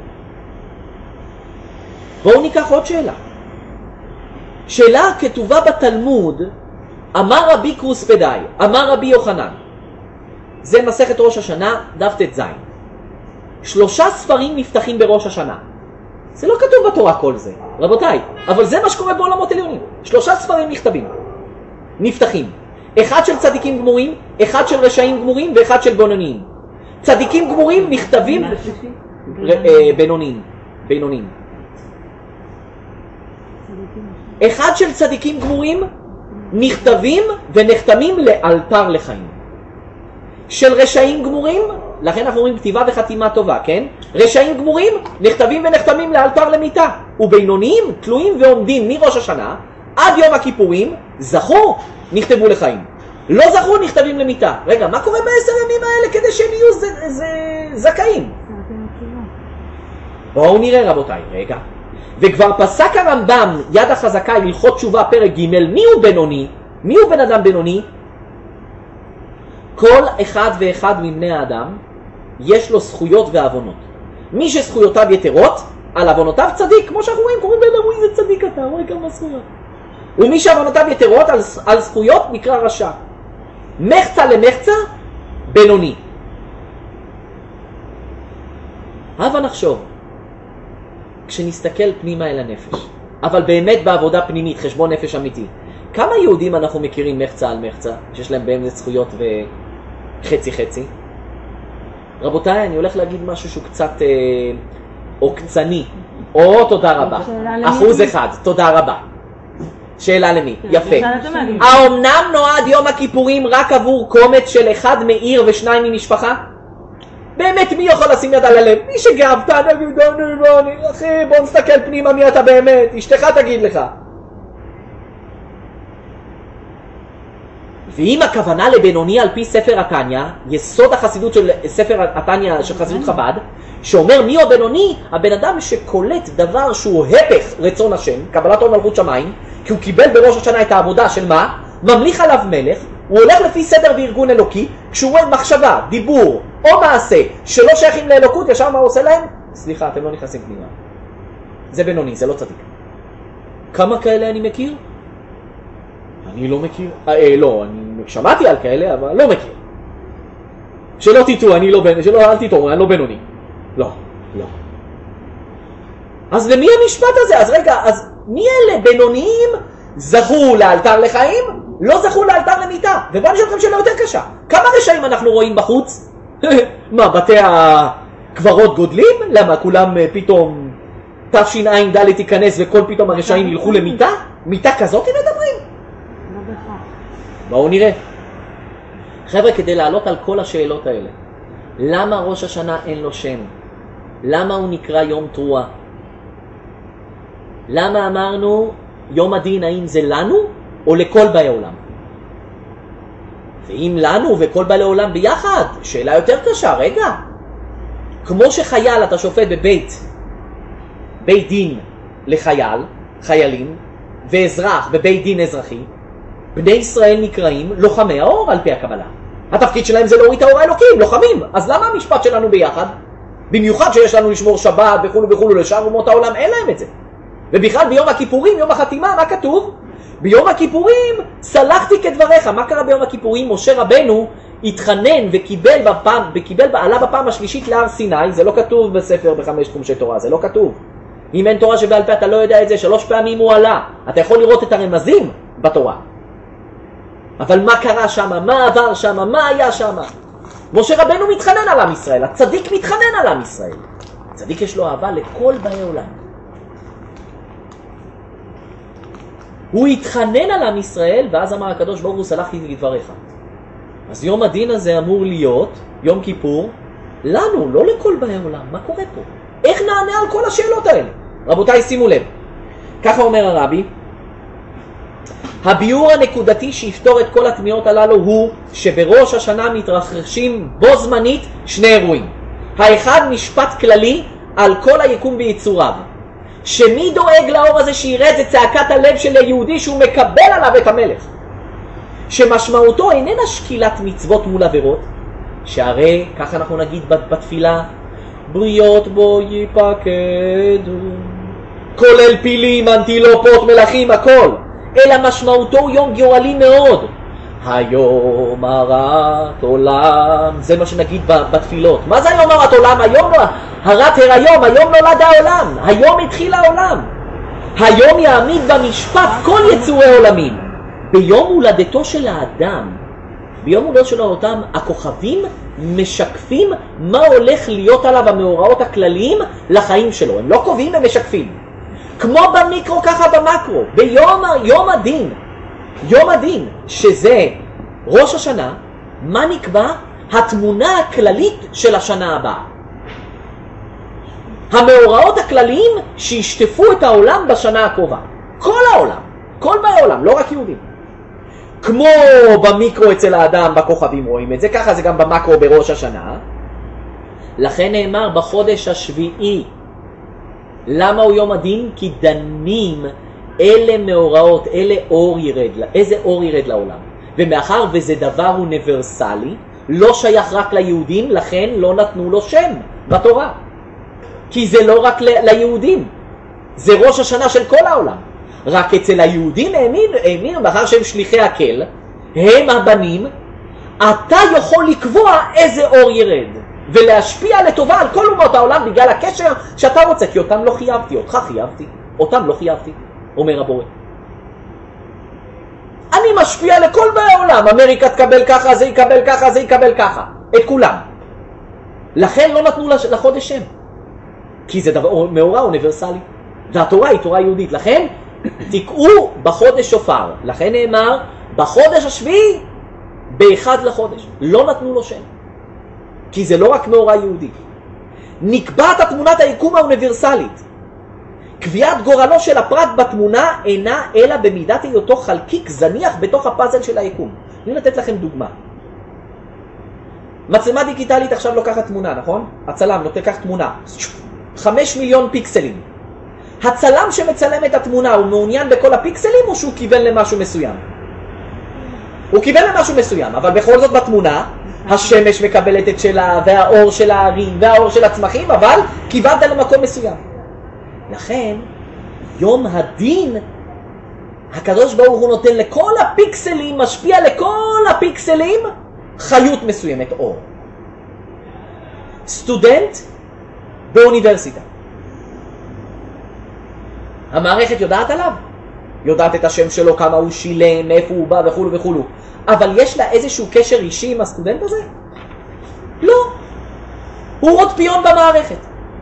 [SPEAKER 1] בואו ניקח עוד שאלה. שאלה כתובה בתלמוד, אמר רבי קרוספדאי, אמר רבי יוחנן. זה מסכת ראש השנה, דף ט"ז. שלושה ספרים נפתחים בראש השנה. זה לא כתוב בתורה כל זה, רבותיי, אבל זה מה שקורה בעולמות עליונים. שלושה ספרים נכתבים, נפתחים. אחד של צדיקים גמורים, אחד של רשעים גמורים ואחד של בינוניים. צדיקים גמורים נכתבים בינוניים, בינוניים. אחד של צדיקים גמורים נכתבים ונחתמים לאלתר לחיים. של רשעים גמורים, לכן אנחנו אומרים כתיבה וחתימה טובה, כן? רשעים גמורים נכתבים ונחתמים לאלתר למיטה, ובינוניים תלויים ועומדים מראש השנה עד יום הכיפורים, זכו, נכתבו לחיים. לא זכו, נכתבים למיטה. רגע, מה קורה בעשר ימים האלה כדי שהם יהיו ז, ז, זכאים? בואו נראה רבותיי, רגע. וכבר פסק הרמב"ם, יד החזקה, הלכות תשובה, פרק ג', מי הוא בינוני? מי הוא בן אדם בינוני? כל אחד ואחד מבני האדם יש לו זכויות ועוונות. מי שזכויותיו יתרות, על עוונותיו צדיק, כמו שאנחנו רואים, קוראים בן אדם, איזה צדיק אתה, רואה כמה זכויות. ומי שעוונותיו יתרות על, על זכויות נקרא רשע. מחצה למחצה, בינוני. הבה נחשוב, כשנסתכל פנימה אל הנפש, אבל באמת בעבודה פנימית, חשבון נפש אמיתי, כמה יהודים אנחנו מכירים מחצה על מחצה, שיש להם באמת זכויות וחצי חצי? רבותיי, אני הולך להגיד משהו שהוא קצת אה, עוקצני. או, תודה רבה. אחוז אחד, תודה רבה. שאלה למי? יפה. האומנם נועד יום הכיפורים רק עבור קומץ של אחד מעיר ושניים ממשפחה? באמת מי יכול לשים יד על הלב? מי שגאוותן, אחי, בוא נסתכל פנימה מי אתה באמת, אשתך תגיד לך. ואם הכוונה לבינוני על פי ספר התניא, יסוד החסידות של ספר התניא של חסידות חב"ד, שאומר מי הוא בינוני? הבן אדם שקולט דבר שהוא הפך רצון השם, קבלת עול מלכות שמיים, כי הוא קיבל בראש השנה את העבודה של מה? ממליך עליו מלך, הוא הולך לפי סדר וארגון אלוקי, כשהוא רואה מחשבה, דיבור או מעשה שלא שייכים לאלוקות, ישר מה הוא עושה להם? סליחה, אתם לא נכנסים פנימה. זה בינוני, זה לא צדיק. כמה כאלה אני מכיר? אני לא מכיר. אה, לא, אני שמעתי על כאלה, אבל לא מכיר. שלא תיתו, אני לא בינוני, שלא, אל תיתו, אני לא בינוני. לא, לא. אז למי המשפט הזה? אז רגע, אז מי אלה בינוניים זכו לאלתר לחיים? לא זכו לאלתר למיטה. ובוא נשאל לכם שאלה יותר קשה. כמה רשעים אנחנו רואים בחוץ? מה, בתי הקברות גודלים? למה, כולם פתאום תשע"ד תיכנס וכל פתאום הרשעים ילכו למיטה? מיטה כזאת הם מדברים?
[SPEAKER 3] לא בכך.
[SPEAKER 1] בואו נראה. חבר'ה, כדי לעלות על כל השאלות האלה, למה ראש השנה אין לו שם? למה הוא נקרא יום תרועה? למה אמרנו יום הדין, האם זה לנו או לכל באי עולם? ואם לנו וכל באי עולם ביחד, שאלה יותר קשה, רגע. כמו שחייל אתה שופט בבית, בית דין לחייל, חיילים, ואזרח בבית דין אזרחי, בני ישראל נקראים לוחמי האור על פי הקבלה. התפקיד שלהם זה להוריד את האור האלוקים, לוחמים. אז למה המשפט שלנו ביחד? במיוחד שיש לנו לשמור שבת וכו' וכו' לשאר אומות העולם, אין להם את זה. ובכלל ביום הכיפורים, יום החתימה, מה כתוב? ביום הכיפורים סלחתי כדבריך. מה קרה ביום הכיפורים? משה רבנו התחנן וקיבל בפעם, וקיבל בעלה בפעם השלישית להר סיני. זה לא כתוב בספר בחמש חומשי תורה, זה לא כתוב. אם אין תורה שבעל פה אתה לא יודע את זה, שלוש פעמים הוא עלה. אתה יכול לראות את הרמזים בתורה. אבל מה קרה שם? מה עבר שם? מה היה שם? משה רבנו מתחנן על עם ישראל, הצדיק מתחנן על עם ישראל. הצדיק יש לו אהבה לכל באי עולם. הוא התחנן על עם ישראל, ואז אמר הקדוש ברוך הוא סלחתי כדבריך. אז יום הדין הזה אמור להיות, יום כיפור, לנו, לא לכל באי עולם. מה קורה פה? איך נענה על כל השאלות האלה? רבותיי, שימו לב. ככה אומר הרבי, הביאור הנקודתי שיפתור את כל התמיהות הללו הוא שבראש השנה מתרחשים בו זמנית שני אירועים. האחד משפט כללי על כל היקום ביצוריו. שמי דואג לאור הזה שירד? זה צעקת הלב של היהודי שהוא מקבל עליו את המלך. שמשמעותו איננה שקילת מצוות מול עבירות, שהרי, כך אנחנו נגיד בתפילה, בריות בו ייפקדו, כולל פילים, אנטילופות, מלאכים, הכל. אלא משמעותו הוא יום גורלי מאוד. היום הרת עולם, זה מה שנגיד בתפילות. מה זה היום הרת עולם? היום הרת הריום, היום נולד העולם, היום התחיל העולם. היום יעמיד במשפט כל יצורי עולמים. ביום הולדתו של האדם, ביום הולדתו של האדם, הכוכבים משקפים מה הולך להיות עליו המאורעות הכלליים לחיים שלו. הם לא קובעים, הם משקפים. כמו במיקרו ככה במקרו, ביום יום הדין, יום הדין, שזה ראש השנה, מה נקבע? התמונה הכללית של השנה הבאה. המאורעות הכלליים שישטפו את העולם בשנה הקרובה. כל העולם, כל בעולם, לא רק יהודים. כמו במיקרו אצל האדם, בכוכבים רואים את זה, ככה זה גם במקרו בראש השנה. לכן נאמר בחודש השביעי. למה הוא יום הדין? כי דנים אלה מאורעות, אלה אור ירד, איזה אור ירד לעולם. ומאחר וזה דבר אוניברסלי, לא שייך רק ליהודים, לכן לא נתנו לו שם בתורה. כי זה לא רק ליהודים, זה ראש השנה של כל העולם. רק אצל היהודים האמין, האמין, מאחר שהם שליחי הקל, הם הבנים, אתה יכול לקבוע איזה אור ירד. ולהשפיע לטובה על כל אומות העולם בגלל הקשר שאתה רוצה, כי אותם לא חייבתי, אותך חייבתי, אותם לא חייבתי, אומר הבורא. אני משפיע לכל באי העולם, אמריקה תקבל ככה, זה יקבל ככה, זה יקבל ככה, את כולם. לכן לא נתנו לחודש שם, כי זה דבר מאורע אוניברסלי, והתורה היא תורה יהודית. לכן תקעו בחודש שופר, לכן נאמר בחודש השביעי באחד לחודש, לא נתנו לו שם. כי זה לא רק מאורע יהודי. נקבעת התמונת היקום האוניברסלית. קביעת גורלו של הפרט בתמונה אינה אלא במידת היותו חלקיק זניח בתוך הפאזל של היקום. אני לתת לכם דוגמה. מצלמה דיגיטלית עכשיו לוקחת תמונה, נכון? הצלם לוקח תמונה. חמש מיליון פיקסלים. הצלם שמצלם את התמונה הוא מעוניין בכל הפיקסלים או שהוא כיוון למשהו מסוים? הוא קיבל למשהו מסוים, אבל בכל זאת בתמונה, השמש מקבלת את שלה, והאור של הערים, והאור של הצמחים, אבל כיוונת למקום מסוים. לכן, יום הדין, הקדוש ברוך הוא נותן לכל הפיקסלים, משפיע לכל הפיקסלים, חיות מסוימת, אור. סטודנט באוניברסיטה. המערכת יודעת עליו, יודעת את השם שלו, כמה הוא שילם, מאיפה הוא בא וכו' וכו'. אבל יש לה איזשהו קשר אישי עם הסטודנט הזה? לא. הוא עוד פיון במערכת.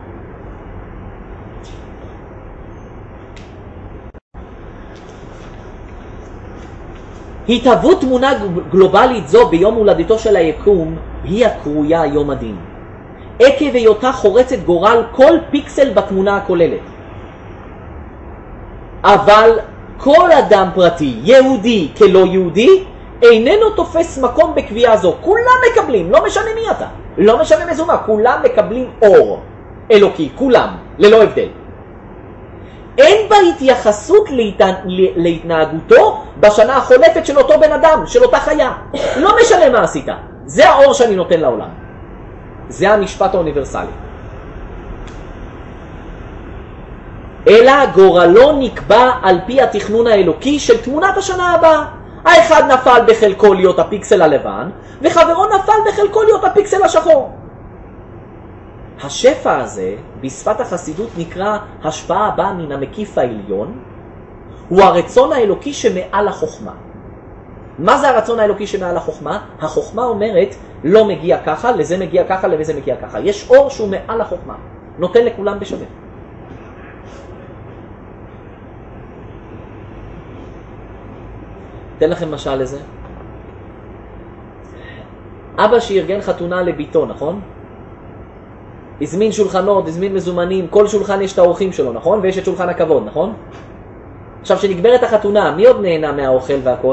[SPEAKER 1] התהוות תמונה גלובלית זו ביום הולדתו של היקום היא הקרויה יום הדין. עקב היותה חורצת גורל כל פיקסל בתמונה הכוללת. אבל כל אדם פרטי, יהודי כלא יהודי, איננו תופס מקום בקביעה זו. כולם מקבלים, לא משנה מי אתה, לא משנה מזומה, כולם מקבלים אור אלוקי, כולם, ללא הבדל. אין בה התייחסות להתנהגותו בשנה החולפת של אותו בן אדם, של אותה חיה. לא משנה מה עשית, זה האור שאני נותן לעולם. זה המשפט האוניברסלי. אלא גורלו נקבע על פי התכנון האלוקי של תמונת השנה הבאה. האחד נפל בחלקו להיות הפיקסל הלבן, וחברו נפל בחלקו להיות הפיקסל השחור. השפע הזה, בשפת החסידות נקרא השפעה הבאה מן המקיף העליון, הוא הרצון האלוקי שמעל החוכמה. מה זה הרצון האלוקי שמעל החוכמה? החוכמה אומרת, לא מגיע ככה, לזה מגיע ככה, לזה מגיע ככה. יש אור שהוא מעל החוכמה, נותן לכולם בשווה. אתן לכם משל לזה. אבא שארגן חתונה לביתו, נכון? הזמין שולחנות, הזמין מזומנים, כל שולחן יש את האורחים שלו, נכון? ויש את שולחן הכבוד, נכון? עכשיו, שנגברת החתונה, מי עוד נהנה מהאוכל והכל?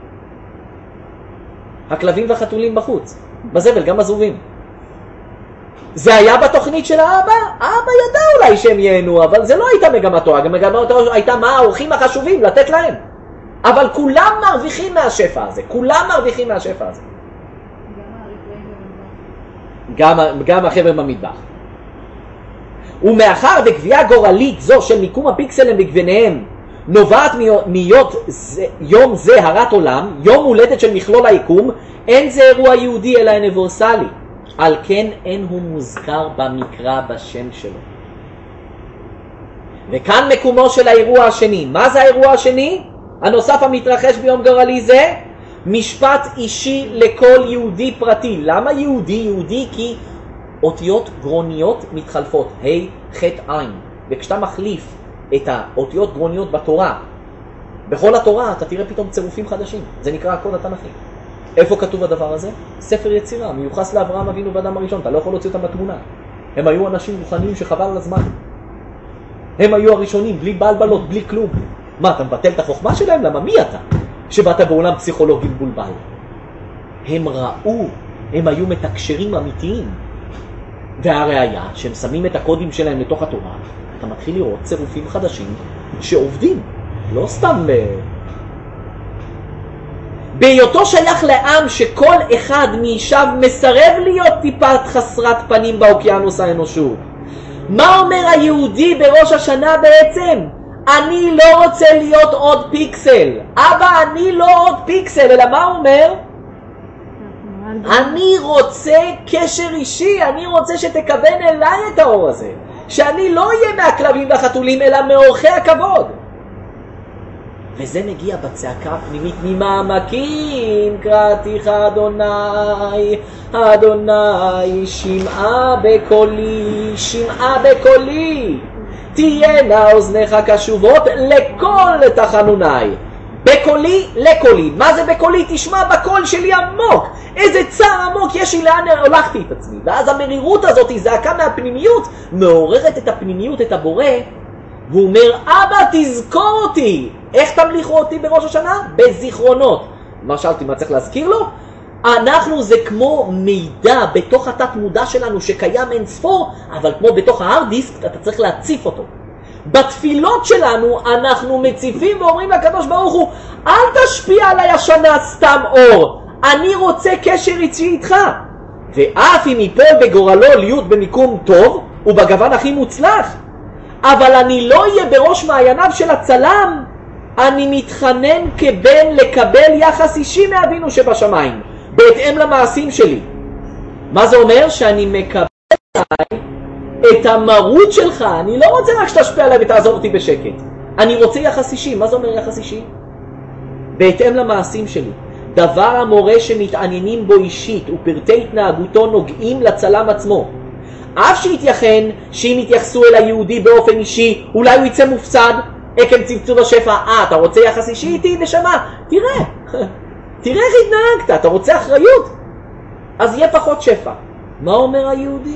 [SPEAKER 1] הכלבים והחתולים בחוץ, בזבל, גם הזובים. זה היה בתוכנית של האבא? האבא ידע אולי שהם ייהנו, אבל זה לא הייתה מגמתו. מגמתו הייתה מה האורחים החשובים, לתת להם. אבל כולם מרוויחים מהשפע הזה, כולם מרוויחים מהשפע הזה. גם, גם החבר'ה במטבח. ומאחר בקביעה גורלית זו של מיקום הפיקסלים בגווניהם, נובעת מיות זה, יום זה הרת עולם, יום הולדת של מכלול היקום, אין זה אירוע יהודי אלא אוניברסלי. על כן אין הוא מוזכר במקרא בשם שלו. וכאן מקומו של האירוע השני. מה זה האירוע השני? הנוסף המתרחש ביום גורלי זה משפט אישי לכל יהודי פרטי. למה יהודי? יהודי כי אותיות גרוניות מתחלפות, ה' ח' עין. וכשאתה מחליף את האותיות גרוניות בתורה, בכל התורה אתה תראה פתאום צירופים חדשים. זה נקרא הקוד התנ"כי. איפה כתוב הדבר הזה? ספר יצירה, מיוחס לאברהם אבינו ואדם הראשון. אתה לא יכול להוציא אותם בתמונה. הם היו אנשים רוחניים שחבל על הזמן. הם היו הראשונים, בלי בלבלות, בלי כלום. מה, אתה מבטל את החוכמה שלהם? למה מי אתה? שבאת בעולם פסיכולוגי בולבל. הם ראו, הם היו מתקשרים אמיתיים. והראיה, שהם שמים את הקודים שלהם לתוך התורה, אתה מתחיל לראות צירופים חדשים שעובדים. לא סתם ב... בהיותו שייך לעם שכל אחד מישב מסרב להיות טיפת חסרת פנים באוקיינוס האנושות. מה אומר היהודי בראש השנה בעצם? אני לא רוצה להיות עוד פיקסל. אבא, אני לא עוד פיקסל, אלא מה הוא אומר? אני רוצה קשר אישי, אני רוצה שתכוון אליי את האור הזה. שאני לא אהיה מהכלבים והחתולים, אלא מאורחי הכבוד. וזה מגיע בצעקה הפנימית ממעמקים, קראתיך אדוני, אדוני, שמעה בקולי, שמעה בקולי. תהיינה אוזניך קשובות לכל תחנוני. בקולי לקולי. מה זה בקולי? תשמע בקול שלי עמוק. איזה צער עמוק יש לי, לאן הולכתי את עצמי. ואז המרירות הזאת, זעקה מהפנימיות, מעוררת את הפנימיות, את הבורא, והוא אומר, אבא תזכור אותי. איך תמליכו אותי בראש השנה? בזיכרונות. מה שאלתי, מה צריך להזכיר לו? אנחנו זה כמו מידע בתוך התת מודע שלנו שקיים אין ספור, אבל כמו בתוך ההארד דיסק אתה צריך להציף אותו. בתפילות שלנו אנחנו מציפים ואומרים לקדוש ברוך הוא, אל תשפיע עליי השנה סתם אור, אני רוצה קשר אישי איתך. ואף אם ייפול בגורלו להיות במיקום טוב ובגוון הכי מוצלח, אבל אני לא אהיה בראש מעייניו של הצלם, אני מתחנן כבן לקבל יחס אישי מאבינו שבשמיים, בהתאם למעשים שלי. מה זה אומר? שאני מקבל את המרות שלך, אני לא רוצה רק שתשפיע עליי ותעזור אותי בשקט, אני רוצה יחס אישי. מה זה אומר יחס אישי? בהתאם למעשים שלי. דבר המורה שמתעניינים בו אישית ופרטי התנהגותו נוגעים לצלם עצמו. אף שיתייחן שאם יתייחסו אל היהודי באופן אישי, אולי הוא יצא מופסד עקב צמצום השפע. אה, אתה רוצה יחס אישי איתי? נשמה, תראה, תראה איך התנהגת, אתה רוצה אחריות? אז יהיה פחות שפע. מה אומר היהודי?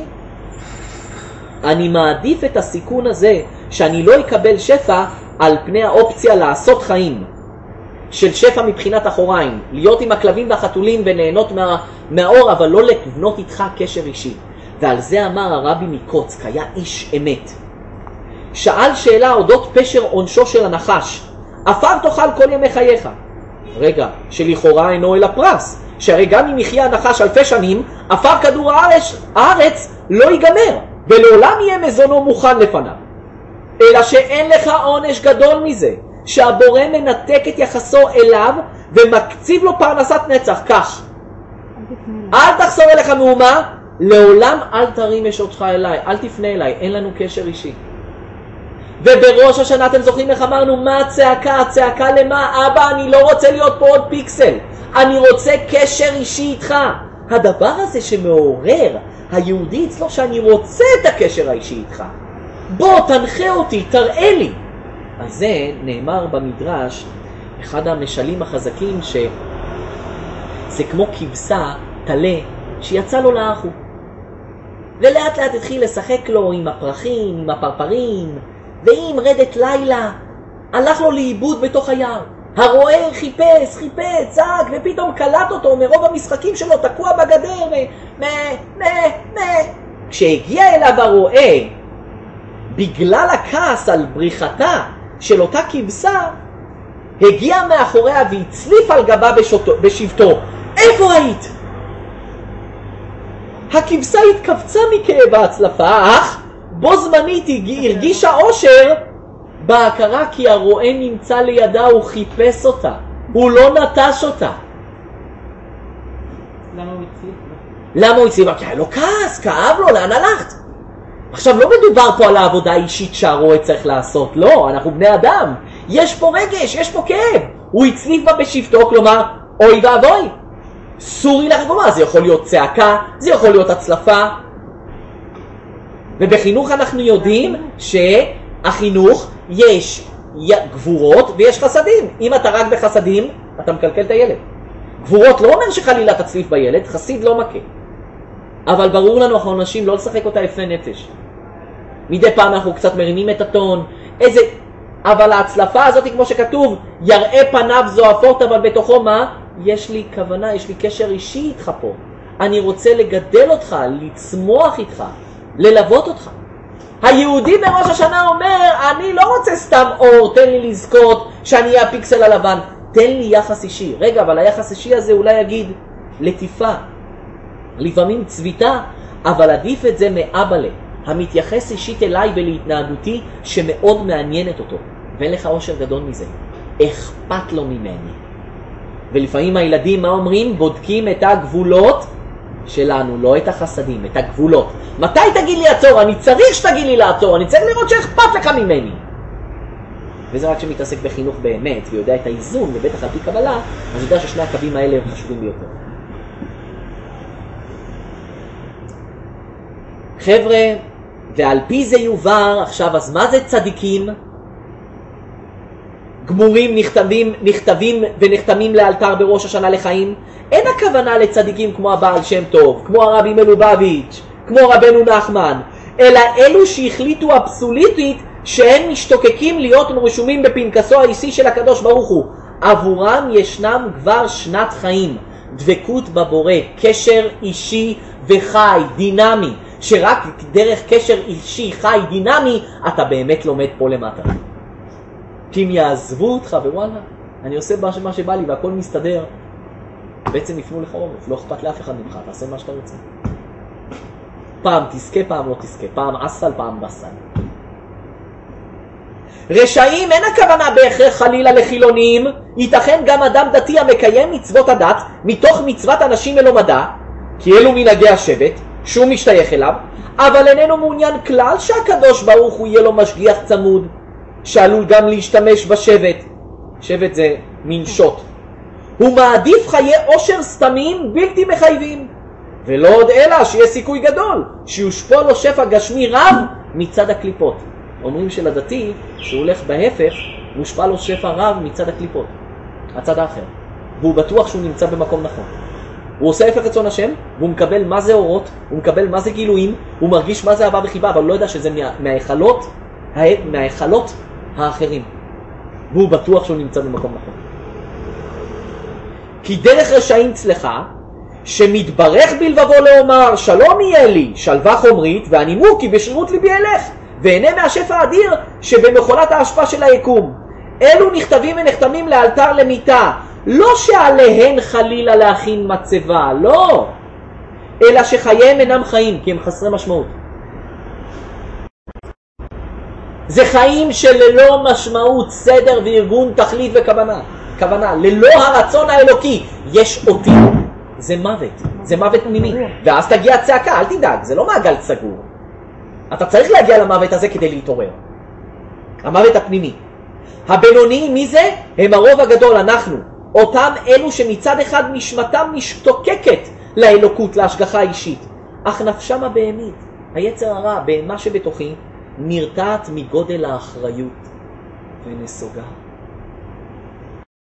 [SPEAKER 1] אני מעדיף את הסיכון הזה שאני לא אקבל שפע על פני האופציה לעשות חיים של שפע מבחינת אחוריים, להיות עם הכלבים והחתולים וליהנות מה, מהאור, אבל לא לבנות איתך קשר אישי. ועל זה אמר הרבי מקוצק, היה איש אמת. שאל שאלה אודות פשר עונשו של הנחש, אפר תאכל כל ימי חייך. רגע, שלכאורה אינו אלא פרס, שהרי גם אם יחיה הנחש אלפי שנים, אפר כדור הארץ, הארץ לא ייגמר, ולעולם יהיה מזונו מוכן לפניו. אלא שאין לך עונש גדול מזה, שהבורא מנתק את יחסו אליו ומקציב לו פרנסת נצח. כך, אל תחזור אליך מאומה, לעולם אל תרים ישותך אליי, אל תפנה אליי, אין לנו קשר אישי. ובראש השנה אתם זוכרים איך אמרנו, מה הצעקה? הצעקה למה? אבא, אני לא רוצה להיות פה עוד פיקסל, אני רוצה קשר אישי איתך. הדבר הזה שמעורר היהודי אצלו, שאני רוצה את הקשר האישי איתך, בוא תנחה אותי, תראה לי. אז זה נאמר במדרש, אחד המשלים החזקים, שזה כמו כבשה תלה שיצא לו לאחו, ולאט לאט התחיל לשחק לו עם הפרחים, עם הפרפרים, ועם רדת לילה הלך לו לאיבוד בתוך היער. הרועה חיפש, חיפש, צעק, ופתאום קלט אותו מרוב המשחקים שלו, תקוע בגדר, ו... מ... מ... מ... כשהגיע אליו הרועה, בגלל הכעס על בריחתה של אותה כבשה, הגיע מאחוריה והצליף על גבה בשותו, בשבטו. איפה היית? הכבשה התכווצה מכאב ההצלפה, אך בו זמנית הרגישה אושר בהכרה כי הרועה נמצא לידה, הוא חיפש אותה, הוא לא נטש אותה.
[SPEAKER 3] למה הוא הצליף?
[SPEAKER 1] למה הוא הצליף? כי היה לו כעס, כאב לו, לאן הלכת? עכשיו לא מדובר פה על העבודה האישית שהרועה צריך לעשות, לא, אנחנו בני אדם, יש פה רגש, יש פה כאב. הוא הצליף בה בשבטו, כלומר, אוי ואבוי, סורי לך כלומר, זה יכול להיות צעקה, זה יכול להיות הצלפה. ובחינוך אנחנו יודעים שהחינוך יש גבורות ויש חסדים. אם אתה רק בחסדים, אתה מקלקל את הילד. גבורות לא אומר שחלילה תצליף בילד, חסיד לא מכה. אבל ברור לנו, אנחנו אנשים, לא לשחק אותה יפה נפש. מדי פעם אנחנו קצת מרימים את הטון, איזה... אבל ההצלפה הזאת, כמו שכתוב, יראה פניו זועפות, אבל בתוכו מה? יש לי כוונה, יש לי קשר אישי איתך פה. אני רוצה לגדל אותך, לצמוח איתך, ללוות אותך. היהודי בראש השנה אומר, אני לא רוצה סתם אור, תן לי לזכות שאני אהיה הפיקסל הלבן, תן לי יחס אישי. רגע, אבל היחס אישי הזה אולי יגיד לטיפה, לפעמים צביטה, אבל עדיף את זה מאבא לה, המתייחס אישית אליי ולהתנהגותי שמאוד מעניינת אותו, ואין לך אושר גדול מזה, אכפת לו ממני. ולפעמים הילדים מה אומרים? בודקים את הגבולות שלנו, לא את החסדים, את הגבולות. מתי תגיד לי לעצור? אני צריך שתגיד לי לעצור, אני צריך לראות שאכפת לך ממני. וזה רק שמתעסק בחינוך באמת ויודע את האיזון, ובטח על פי קבלה, אז יודע ששני הקווים האלה הם חשובים ביותר. חבר'ה, ועל פי זה יובהר עכשיו, אז מה זה צדיקים? גמורים נכתבים, נכתבים ונחתמים לאלתר בראש השנה לחיים. אין הכוונה לצדיקים כמו הבעל שם טוב, כמו הרבי מלובביץ', כמו רבנו נחמן, אלא אלו שהחליטו אבסולוטית שהם משתוקקים להיות מרשומים בפנקסו האישי של הקדוש ברוך הוא. עבורם ישנם כבר שנת חיים, דבקות בבורא, קשר אישי וחי, דינמי, שרק דרך קשר אישי חי דינמי אתה באמת לומד פה למטה. כי אם יעזבו אותך ווואלה, אני עושה מה שבא לי והכל מסתדר, בעצם יפנו לך עורף, לא אכפת לאף אחד ממך, תעשה מה שאתה רוצה. פעם תזכה, פעם לא תזכה, פעם אסל, פעם בסל. רשעים אין הכוונה בהכרח חלילה לחילונים, ייתכן גם אדם דתי המקיים מצוות הדת מתוך מצוות אנשים מלומדה, כי אלו מנהגי השבט, שהוא משתייך אליו, אבל איננו מעוניין כלל שהקדוש ברוך הוא יהיה לו משגיח צמוד, שעלול גם להשתמש בשבט. שבט זה מין שוט. הוא מעדיף חיי עושר סתמים בלתי מחייבים, ולא עוד אלא שיש סיכוי גדול שיושפע לו שפע גשמי רב מצד הקליפות. אומרים שלדתי שהוא הולך בהפך מושפע לו שפע רב מצד הקליפות, הצד האחר, והוא בטוח שהוא נמצא במקום נכון. הוא עושה הפך רצון השם, והוא מקבל מה זה אורות, הוא מקבל מה זה גילויים, הוא מרגיש מה זה אהבה וחיבה, אבל הוא לא יודע שזה מההיכלות, מההיכלות האחרים, והוא בטוח שהוא נמצא במקום נכון. כי דרך רשעים צלחה, שמתברך בלבבו לאומר שלום יהיה לי, שלווה חומרית, והנימוק כי בשרירות ליבי אלך, והנה מהשפע האדיר שבמכולת ההשפעה של היקום. אלו נכתבים ונחתמים לאלתר למיטה, לא שעליהן חלילה להכין מצבה, לא, אלא שחייהם אינם חיים, כי הם חסרי משמעות. זה חיים שללא משמעות, סדר וארגון, תכלית וכוונה. כוונה, ללא הרצון האלוקי. יש אותי, זה מוות, זה מוות פנימי. ואז תגיע הצעקה, אל תדאג, זה לא מעגל סגור. אתה צריך להגיע למוות הזה כדי להתעורר. המוות הפנימי. הבינוניים, מי זה? הם הרוב הגדול, אנחנו. אותם אלו שמצד אחד נשמתם משתוקקת לאלוקות, להשגחה האישית. אך נפשם הבהמית, היצר הרע, בהמה שבתוכי, נרתעת מגודל האחריות ונסוגה.